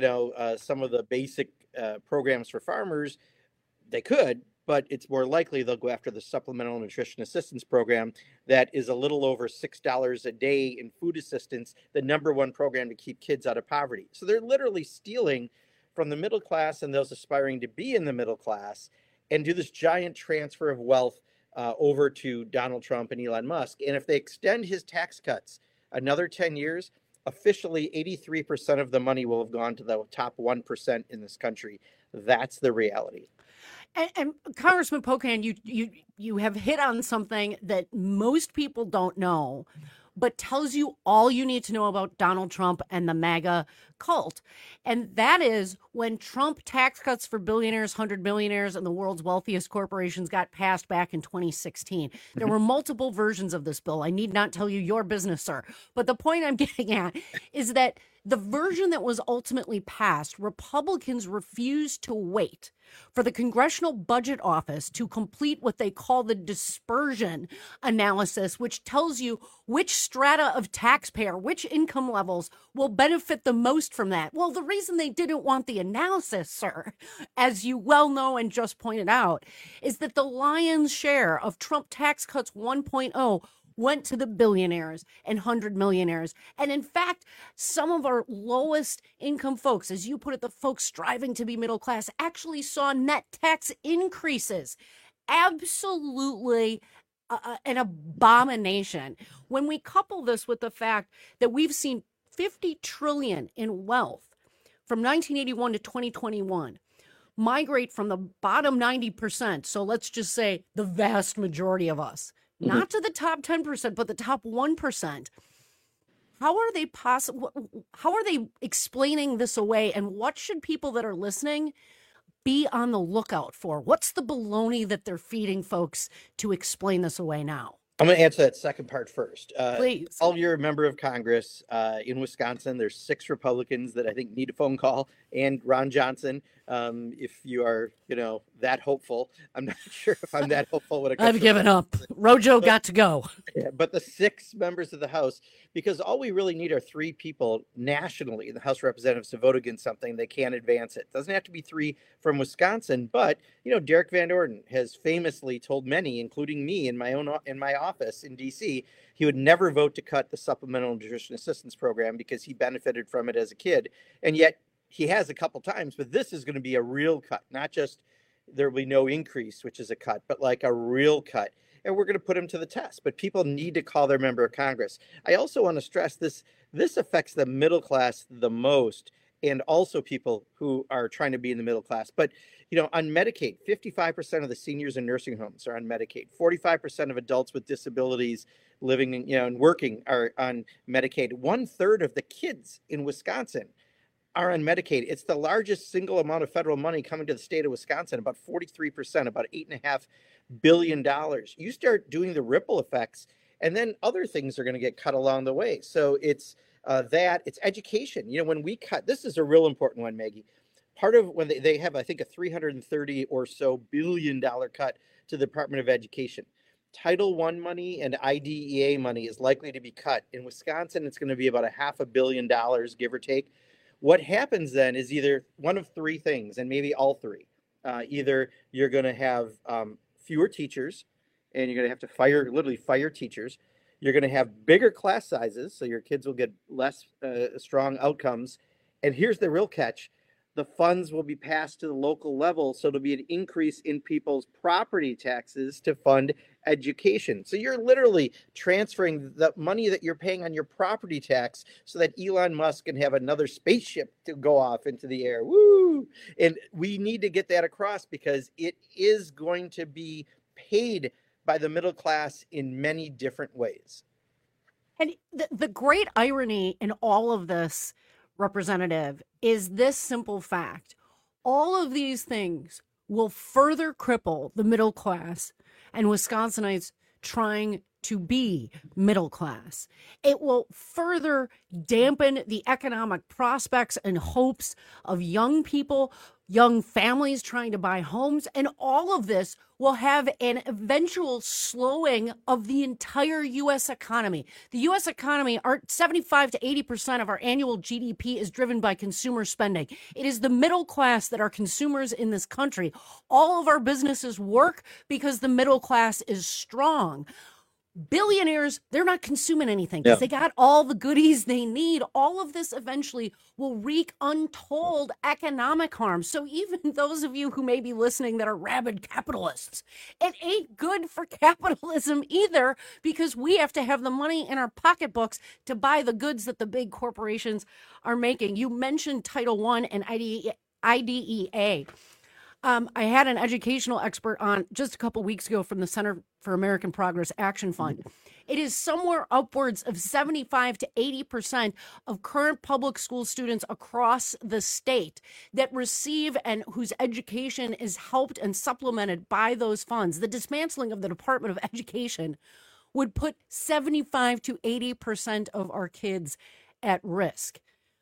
some of the basic programs for farmers. They could, but it's more likely they'll go after the Supplemental Nutrition Assistance Program that is a little over $6 a day in food assistance, the number one program to keep kids out of poverty. So they're literally stealing from the middle class and those aspiring to be in the middle class and do this giant transfer of wealth over to Donald Trump and Elon Musk. And if they extend his tax cuts another 10 years, officially 83% of the money will have gone to the top 1% in this country. That's the reality. And Congressman Pocan, you have hit on something that most people don't know, but tells you all you need to know about Donald Trump and the MAGA cult. And that is when Trump tax cuts for billionaires, 100 millionaires, and the world's wealthiest corporations got passed back in 2016. There were multiple versions of this bill. I need not tell you your business, sir. But the point I'm getting at is that the version that was ultimately passed, Republicans refused to wait for the Congressional Budget Office to complete what they call the dispersion analysis, which tells you which strata of taxpayer, which income levels will benefit the most from that. Well, the reason they didn't want the analysis, sir, as you well know and just pointed out, is that the lion's share of Trump tax cuts 1.0 went to the billionaires and 100 millionaires. And in fact, some of our lowest income folks, as you put it, the folks striving to be middle class, actually saw net tax increases. Absolutely an abomination. When we couple this with the fact that we've seen 50 trillion in wealth from 1981 to 2021 migrate from the bottom 90%. So let's just say the vast majority of us, not to the top 10%, but the top 1%. How are they How are they explaining this away? And what should people that are listening be on the lookout for? What's the baloney that they're feeding folks to explain this away now? I'm going to answer that second part first. Please. All you're a member of Congress in Wisconsin. There's 6 Republicans that I think need a phone call, and Ron Johnson. If you are, that hopeful, I'm not sure if I'm that hopeful when it comes I've given up. Rojo got to go. Yeah, but the 6 members of the House, because all we really need are 3 people nationally in the House of Representatives to vote against something. They can't advance it. Doesn't have to be 3 from Wisconsin, but Derek Van Orden has famously told many, including me in my office in DC, he would never vote to cut the Supplemental Nutrition Assistance Program because he benefited from it as a kid, and yet he has a couple times. But this is going to be a real cut, not just there will be no increase, which is a cut, but like a real cut. And we're going to put them to the test. But people need to call their member of Congress. I also want to stress this affects the middle class the most, and also people who are trying to be in the middle class. But, on Medicaid, 55% of the seniors in nursing homes are on Medicaid. 45% of adults with disabilities living and working are on Medicaid. 1/3 of the kids in Wisconsin are on Medicaid. It's the largest single amount of federal money coming to the state of Wisconsin, about 43%, about $8.5 billion. You start doing the ripple effects, and then other things are going to get cut along the way. So it's it's education. When we cut, this is a real important one, Maggie. Part of when they have, I think, a $330 or so billion cut to the Department of Education. Title I money and IDEA money is likely to be cut. In Wisconsin, it's going to be about $500 million, give or take. What happens then is either one of three things, and maybe all three. Either you're going to have fewer teachers, and you're going to have to literally fire teachers. You're going to have bigger class sizes, so your kids will get less strong outcomes. And here's the real catch. The funds will be passed to the local level, so there'll be an increase in people's property taxes to fund education. So you're literally transferring the money that you're paying on your property tax so that Elon Musk can have another spaceship to go off into the air. Woo! And we need to get that across because it is going to be paid by the middle class in many different ways. And the great irony in all of this, Representative, is this simple fact. All of these things will further cripple the middle class and Wisconsinites trying to be middle class. It will further dampen the economic prospects and hopes of young people, young families trying to buy homes, and all of this will have an eventual slowing of the entire U.S. economy. The U.S. economy, 75 to 80% of our annual GDP is driven by consumer spending. It is the middle class that are consumers in this country. All of our businesses work because the middle class is strong. Billionaires, they're not consuming anything because they got all the goodies they need. All of this eventually will wreak untold economic harm. So even those of you who may be listening that are rabid capitalists, it ain't good for capitalism either because we have to have the money in our pocketbooks to buy the goods that the big corporations are making. You mentioned Title I and IDEA. I had an educational expert on just a couple weeks ago from the Center for American Progress Action Fund. It is somewhere upwards of 75 to 80% of current public school students across the state that receive and whose education is helped and supplemented by those funds. The dismantling of the Department of Education would put 75 to 80% of our kids at risk.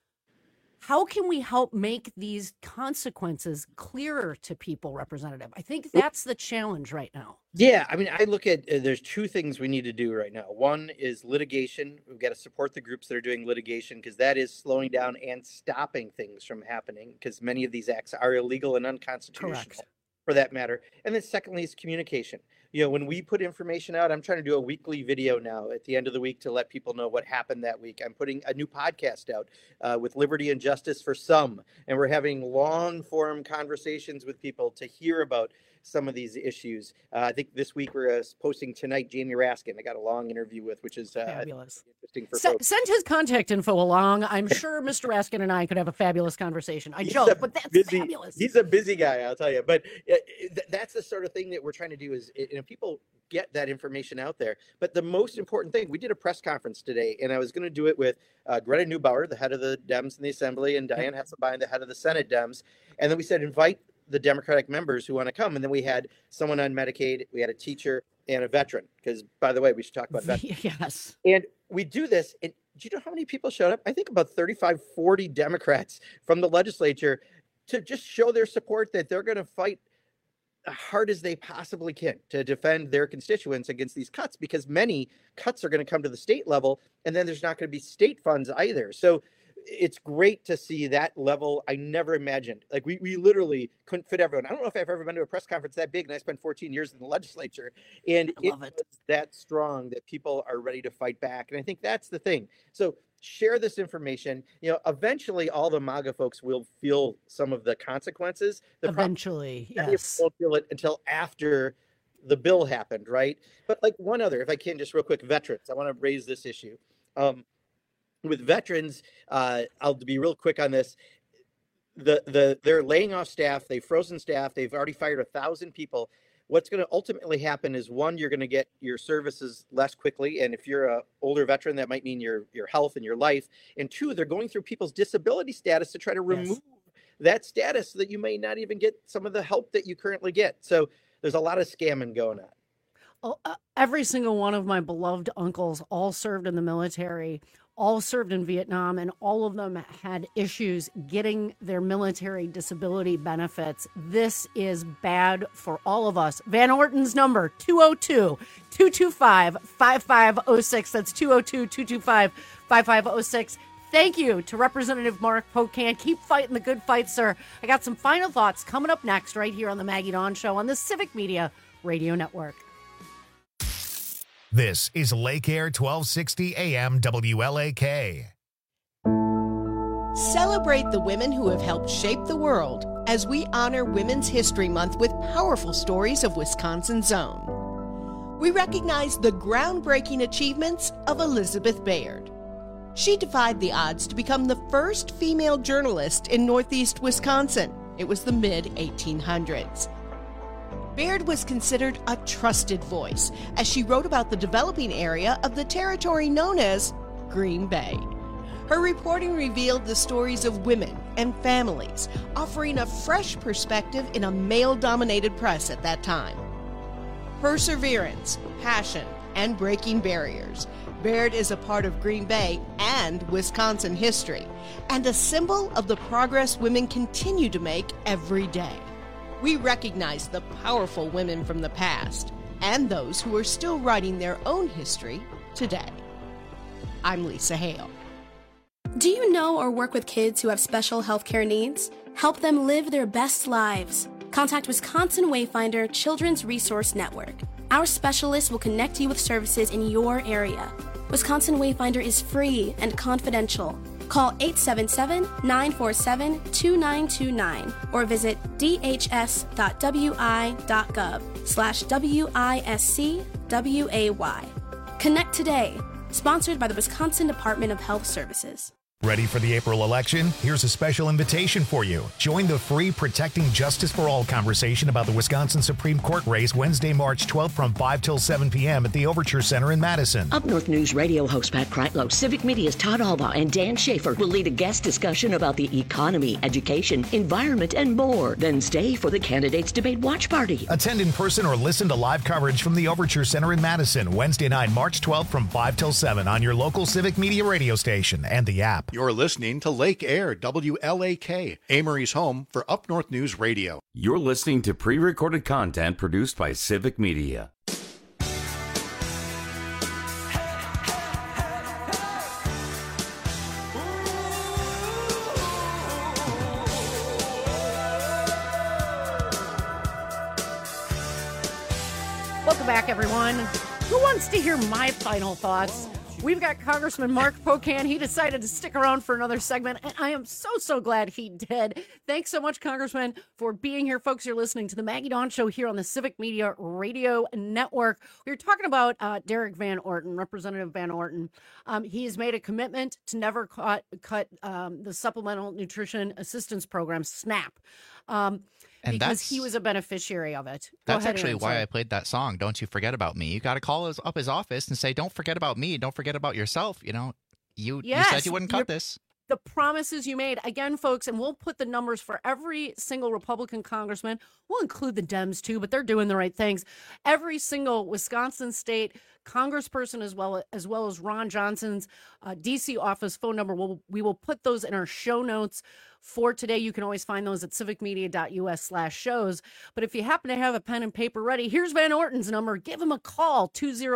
How can we help make these consequences clearer to people, Representative? I think that's the challenge right now. Yeah, I mean, I look at there's two things we need to do right now. One is litigation. We've got to support the groups that are doing litigation because that is slowing down and stopping things from happening because many of these acts are illegal and unconstitutional. Correct. For that matter. And then secondly is communication. When we put information out, I'm trying to do a weekly video now at the end of the week to let people know what happened that week. I'm putting a new podcast out with Liberty and Justice for Some, and we're having long form conversations with people to hear about some of these issues. I think this week we're posting tonight Jamie Raskin. I got a long interview with, which is fabulous. Interesting for folks. Send his contact info along. I'm sure Mr. Raskin and I could have a fabulous conversation. I joke, but that's fabulous. He's a busy guy, I'll tell you. But that's the sort of thing that we're trying to do is, people get that information out there. But the most important thing, we did a press conference today, and I was going to do it with Greta Neubauer, the head of the Dems in the Assembly, and Dianne Hasselbein, the head of the Senate Dems. And then we said, invite the Democratic members who want to come. And then we had someone on Medicaid, we had a teacher and a veteran, because by the way, we should talk about veterans. Yes. And we do this. And do you know how many people showed up? I think about 35, 40 Democrats from the legislature to just show their support that they're going to fight as hard as they possibly can to defend their constituents against these cuts, because many cuts are going to come to the state level, and then there's not going to be state funds either. So it's great to see that level. I never imagined, like we literally couldn't fit everyone. I don't know if I've ever been to a press conference that big, and I spent 14 years in the legislature, and it was that strong that people are ready to fight back. And I think that's the thing. So share this information. Eventually all the MAGA folks will feel some of the consequences. Eventually, yes. Won't feel it until after the bill happened, right? But like one other, if I can, just real quick, veterans. I want to raise this issue. With veterans, I'll be real quick on this. They're laying off staff. They've frozen staff. They've already fired 1,000 people. What's going to ultimately happen is, one, you're going to get your services less quickly. And if you're an older veteran, that might mean your health and your life. And two, they're going through people's disability status to try to remove that status so that you may not even get some of the help that you currently get. So there's a lot of scamming going on. Every single one of my beloved uncles all served in the military, all served in Vietnam, and all of them had issues getting their military disability benefits. This is bad for all of us. Van Orton's number, 202-225-5506. That's 202-225-5506. Thank you to Representative Mark Pocan. Keep fighting the good fight, sir. I got some final thoughts coming up next right here on the Maggie Dawn Show on the Civic Media Radio Network. This is Lake Air 1260 AM WLAK. Celebrate the women who have helped shape the world as we honor Women's History Month with powerful stories of Wisconsin's own. We recognize the groundbreaking achievements of Elizabeth Baird. She defied the odds to become the first female journalist in Northeast Wisconsin. It was the mid-1800s. Baird was considered a trusted voice as she wrote about the developing area of the territory known as Green Bay. Her reporting revealed the stories of women and families, offering a fresh perspective in a male-dominated press at that time. Perseverance, passion, and breaking barriers. Baird is a part of Green Bay and Wisconsin history, and a symbol of the progress women continue to make every day. We recognize the powerful women from the past and those who are still writing their own history today. I'm Lisa Hale. Do you know or work with kids who have special healthcare needs? Help them live their best lives. Contact Wisconsin Wayfinder Children's Resource Network. Our specialists will connect you with services in your area. Wisconsin Wayfinder is free and confidential. Call 877-947-2929 or visit dhs.wi.gov/WISCWAY. Connect today. Sponsored by the Wisconsin Department of Health Services. Ready for the April election? Here's a special invitation for you. Join the free Protecting Justice for All conversation about the Wisconsin Supreme Court race Wednesday, March 12th from 5 till 7 p.m. at the Overture Center in Madison. Up North News radio host Pat Kreitlow, Civic Media's Todd Alba, and Dan Schaefer will lead a guest discussion about the economy, education, environment, and more. Then stay for the Candidates Debate Watch Party. Attend in person or listen to live coverage from the Overture Center in Madison, Wednesday night, March 12th from 5 till 7 on your local Civic Media radio station and the app. You're listening to Lake Air WLAK, Amory's home for Up North News Radio. You're listening to pre-recorded content produced by Civic Media. Welcome back, everyone. Who wants to hear my final thoughts? We've got Congressman Mark Pocan. He decided to stick around for another segment, and I am so glad he did. Thanks so much, Congressman, for being here. Folks, you're listening to the Maggie Dawn Show here on the Civic Media Radio Network. We were talking about Derek Van Orton, Representative Van Orton. He has made a commitment to never cut the Supplemental Nutrition Assistance Program, SNAP. Because he was a beneficiary of it. That's actually why I played that song, Don't You Forget About Me. You got to call up his office and say, don't forget about me. Don't forget about yourself. You know, you said you wouldn't cut this. The promises you made. Again, folks, and we'll put the numbers for every single Republican congressman. We'll include the Dems, too, but they're doing the right things. Every single Wisconsin state congressperson, as well as Ron Johnson's D.C. office phone number, we will put those in our show notes for today. You can always find those at civicmedia.us/shows. But if you happen to have a pen and paper ready, here's Van Orton's number. Give him a call,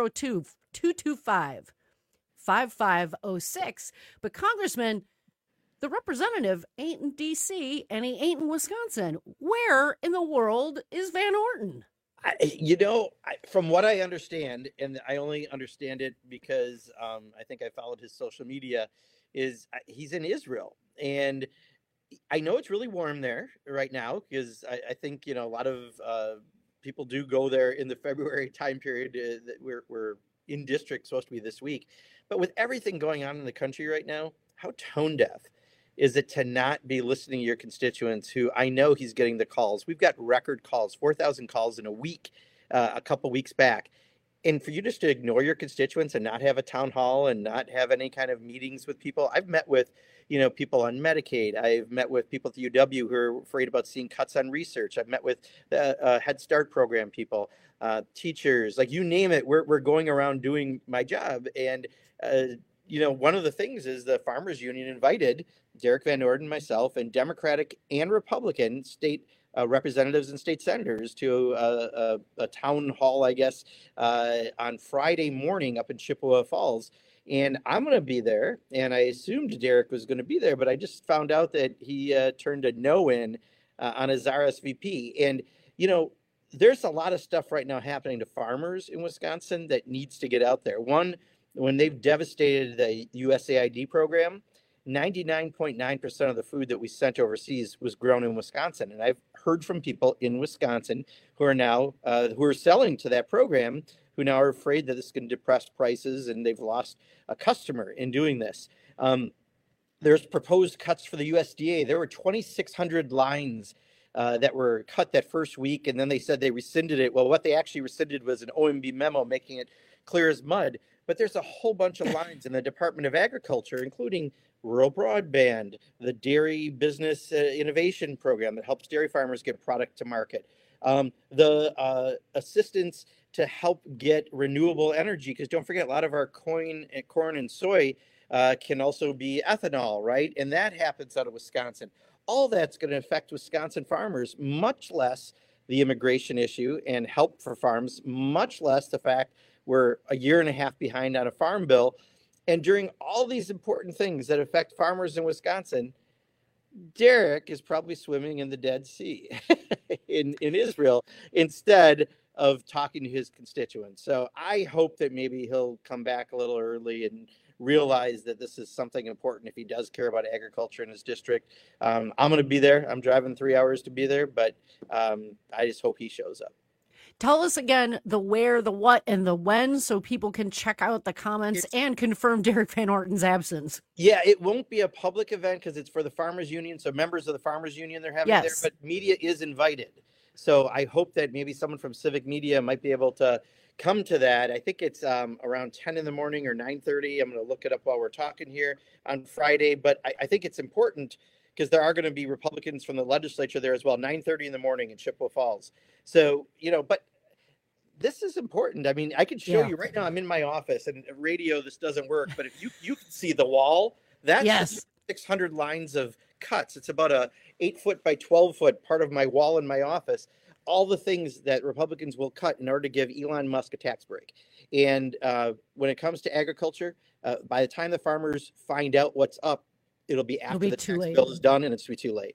202-225-5506. But Congressman, the representative ain't in D.C. and he ain't in Wisconsin. Where in the world is Van Orton? From what I understand, and I only understand it because I think I followed his social media, is he's in Israel. And I know it's really warm there right now because I think, a lot of people do go there in the February time period that we're in district supposed to be this week. But with everything going on in the country right now, how tone deaf is it to not be listening to your constituents who I know he's getting the calls. We've got record calls, 4,000 calls in a week, a couple weeks back. And for you just to ignore your constituents and not have a town hall and not have any kind of meetings with people. I've met with, people on Medicaid. I've met with people at the UW who are afraid about seeing cuts on research. I've met with the Head Start program people, teachers, like you name it. We're going around doing my job. And, one of the things is the Farmers Union invited Derek Van Orden, myself, and Democratic and Republican state representatives and state senators to a town hall, I guess, on Friday morning up in Chippewa Falls. And I'm going to be there. And I assumed Derek was going to be there, but I just found out that he turned a no in on his RSVP. And, there's a lot of stuff right now happening to farmers in Wisconsin that needs to get out there. One, when they've devastated the USAID program, 99.9% of the food that we sent overseas was grown in Wisconsin. And I've heard from people in Wisconsin who are now who are selling to that program, who now are afraid that this is going to depress prices and they've lost a customer in doing this. There's proposed cuts for the USDA. There were 2,600 lines that were cut that first week, and then they said they rescinded it. Well, what they actually rescinded was an OMB memo making it clear as mud. But there's a whole bunch of lines in the Department of Agriculture, including rural broadband, the dairy business innovation program that helps dairy farmers get product to market, the assistance to help get renewable energy, because don't forget, a lot of our corn and soy can also be ethanol, right? And that happens out of Wisconsin. All that's going to affect Wisconsin farmers, much less the immigration issue and help for farms, much less the fact we're a year and a half behind on a farm bill. And during all these important things that affect farmers in Wisconsin, Derek is probably swimming in the Dead Sea in Israel instead of talking to his constituents. So I hope that maybe he'll come back a little early and realize that this is something important if he does care about agriculture in his district. I'm going to be there. I'm driving 3 hours to be there, but I just hope he shows up. Tell us again the where, the what, and the when so people can check out the comments and confirm Derek Van Orden's absence. Yeah, it won't be a public event because it's for the Farmers Union. So members of the Farmers Union they're having there, but media is invited. So I hope that maybe someone from Civic Media might be able to come to that. I think it's around 10 in the morning or 9:30. I'm going to look it up while we're talking here on Friday. But I think it's important because there are going to be Republicans from the legislature there as well, 9:30 in the morning in Chippewa Falls. So, but this is important. I mean, I can show you right now. I'm in my office, and radio, this doesn't work. But if you can see the wall, that's 600 lines of cuts. It's about a 8-foot by 12-foot part of my wall in my office. All the things that Republicans will cut in order to give Elon Musk a tax break. And when it comes to agriculture, by the time the farmers find out what's up, it'll be after the tax bill is done, and it's too late.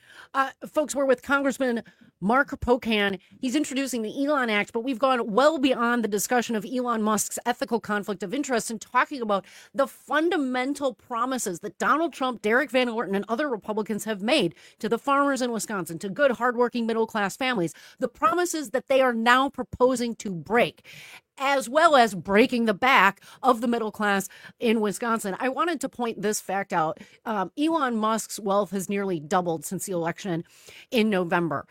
Folks, we're with Congressman Mark Pocan. He's introducing the Elon Act, but we've gone well beyond the discussion of Elon Musk's ethical conflict of interest and talking about the fundamental promises that Donald Trump, Derek Van Orten, and other Republicans have made to the farmers in Wisconsin, to good, hardworking, middle-class families, the promises that they are now proposing to break, as well as breaking the back of the middle class in Wisconsin. I wanted to point this fact out. Elon Musk's wealth has nearly doubled since the election in November.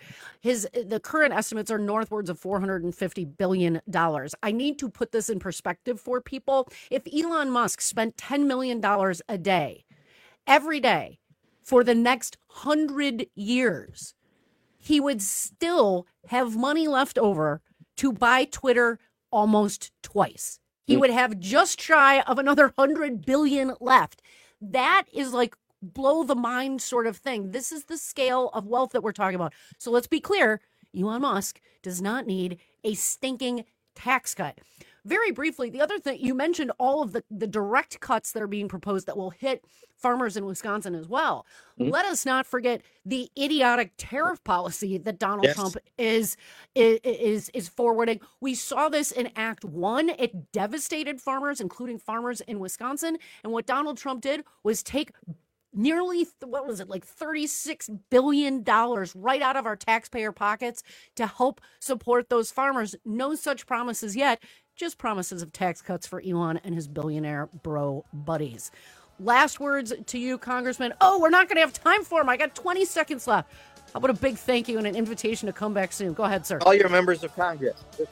The current estimates are northwards of $450 billion. I need to put this in perspective for people. If Elon Musk spent $10 million a day, every day, for the next 100 years, he would still have money left over to buy Twitter almost twice. He would have just shy of another 100 billion left. That is like blow the mind sort of thing. This is the scale of wealth that we're talking about. So let's be clear. Elon Musk does not need a stinking tax cut. very briefly, the other thing, you mentioned all of the direct cuts that are being proposed that will hit farmers in Wisconsin as well. Mm-hmm. Let us not forget the idiotic tariff policy that Donald Trump is forwarding. We saw this in Act 1. It devastated farmers, including farmers in Wisconsin. And what Donald Trump did was take nearly, $36 billion right out of our taxpayer pockets to help support those farmers. No such promises yet, just promises of tax cuts for Elon and his billionaire bro buddies. Last words to you, Congressman. Oh, we're not going to have time for him. I got 20 seconds left. How about a big thank you and an invitation to come back soon? Go ahead, sir. All your members of Congress.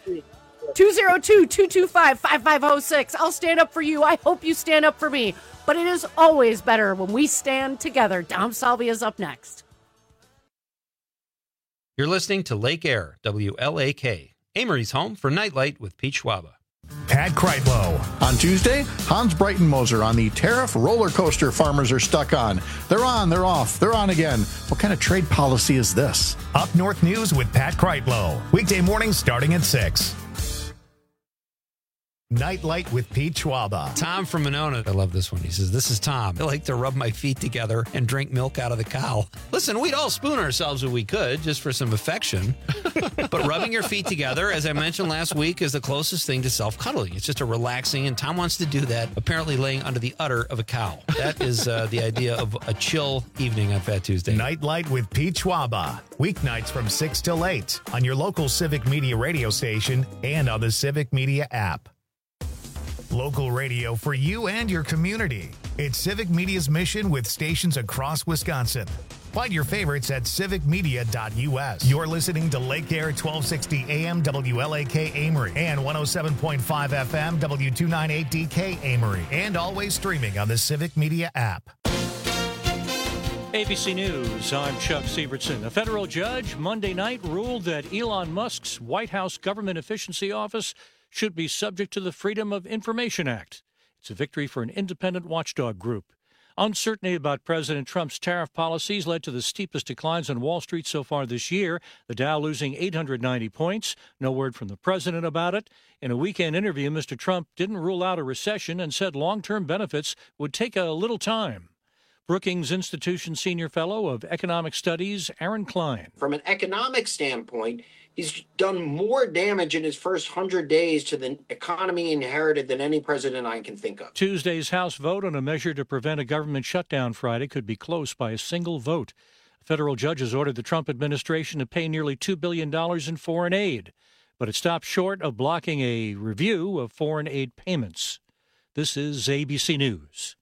202-225-5506. I'll stand up for you. I hope you stand up for me. But it is always better when we stand together. Dom Salvia is up next. You're listening to Lake Air, WLAK, Amory's home for Nightlight with Pete Schwaba. Pat Kreitlow. On Tuesday, Hans Breitenmoser on the tariff roller coaster farmers are stuck on. They're on, they're off, they're on again. What kind of trade policy is this? Up North News with Pat Kreitlow. Weekday mornings starting at 6. Nightlight with Pete Schwaba. Tom from Monona. I love this one. He says, this is Tom. I like to rub my feet together and drink milk out of the cow. Listen, we'd all spoon ourselves if we could, just for some affection. But rubbing your feet together, as I mentioned last week, is the closest thing to self-cuddling. It's just a relaxing, and Tom wants to do that, apparently laying under the udder of a cow. That is the idea of a chill evening on Fat Tuesday. Nightlight with Pete Schwaba. Weeknights from 6 till 8 on your local Civic Media radio station and on the Civic Media app. Local radio for you and your community. It's Civic Media's mission with stations across Wisconsin. Find your favorites at civicmedia.us. You're listening to Lake Air 1260 AM WLAK Amory and 107.5 FM W298DK Amory, and always streaming on the Civic Media app. ABC News, I'm Chuck Sievertson. A federal judge Monday night ruled that Elon Musk's White House Government Efficiency Office should be subject to the Freedom of Information Act. It's a victory for an independent watchdog group. Uncertainty about President Trump's tariff policies led to the steepest declines on Wall Street so far this year, the Dow losing 890 points. No word from the president about it. In a weekend interview, Mr. Trump didn't rule out a recession and said long-term benefits would take a little time. Brookings Institution Senior Fellow of Economic Studies, Aaron Klein. From an economic standpoint, he's done more damage in his first 100 days to the economy inherited than any president I can think of. Tuesday's House vote on a measure to prevent a government shutdown Friday could be close by a single vote. Federal judges ordered the Trump administration to pay nearly $2 billion in foreign aid, but it stopped short of blocking a review of foreign aid payments. This is ABC News.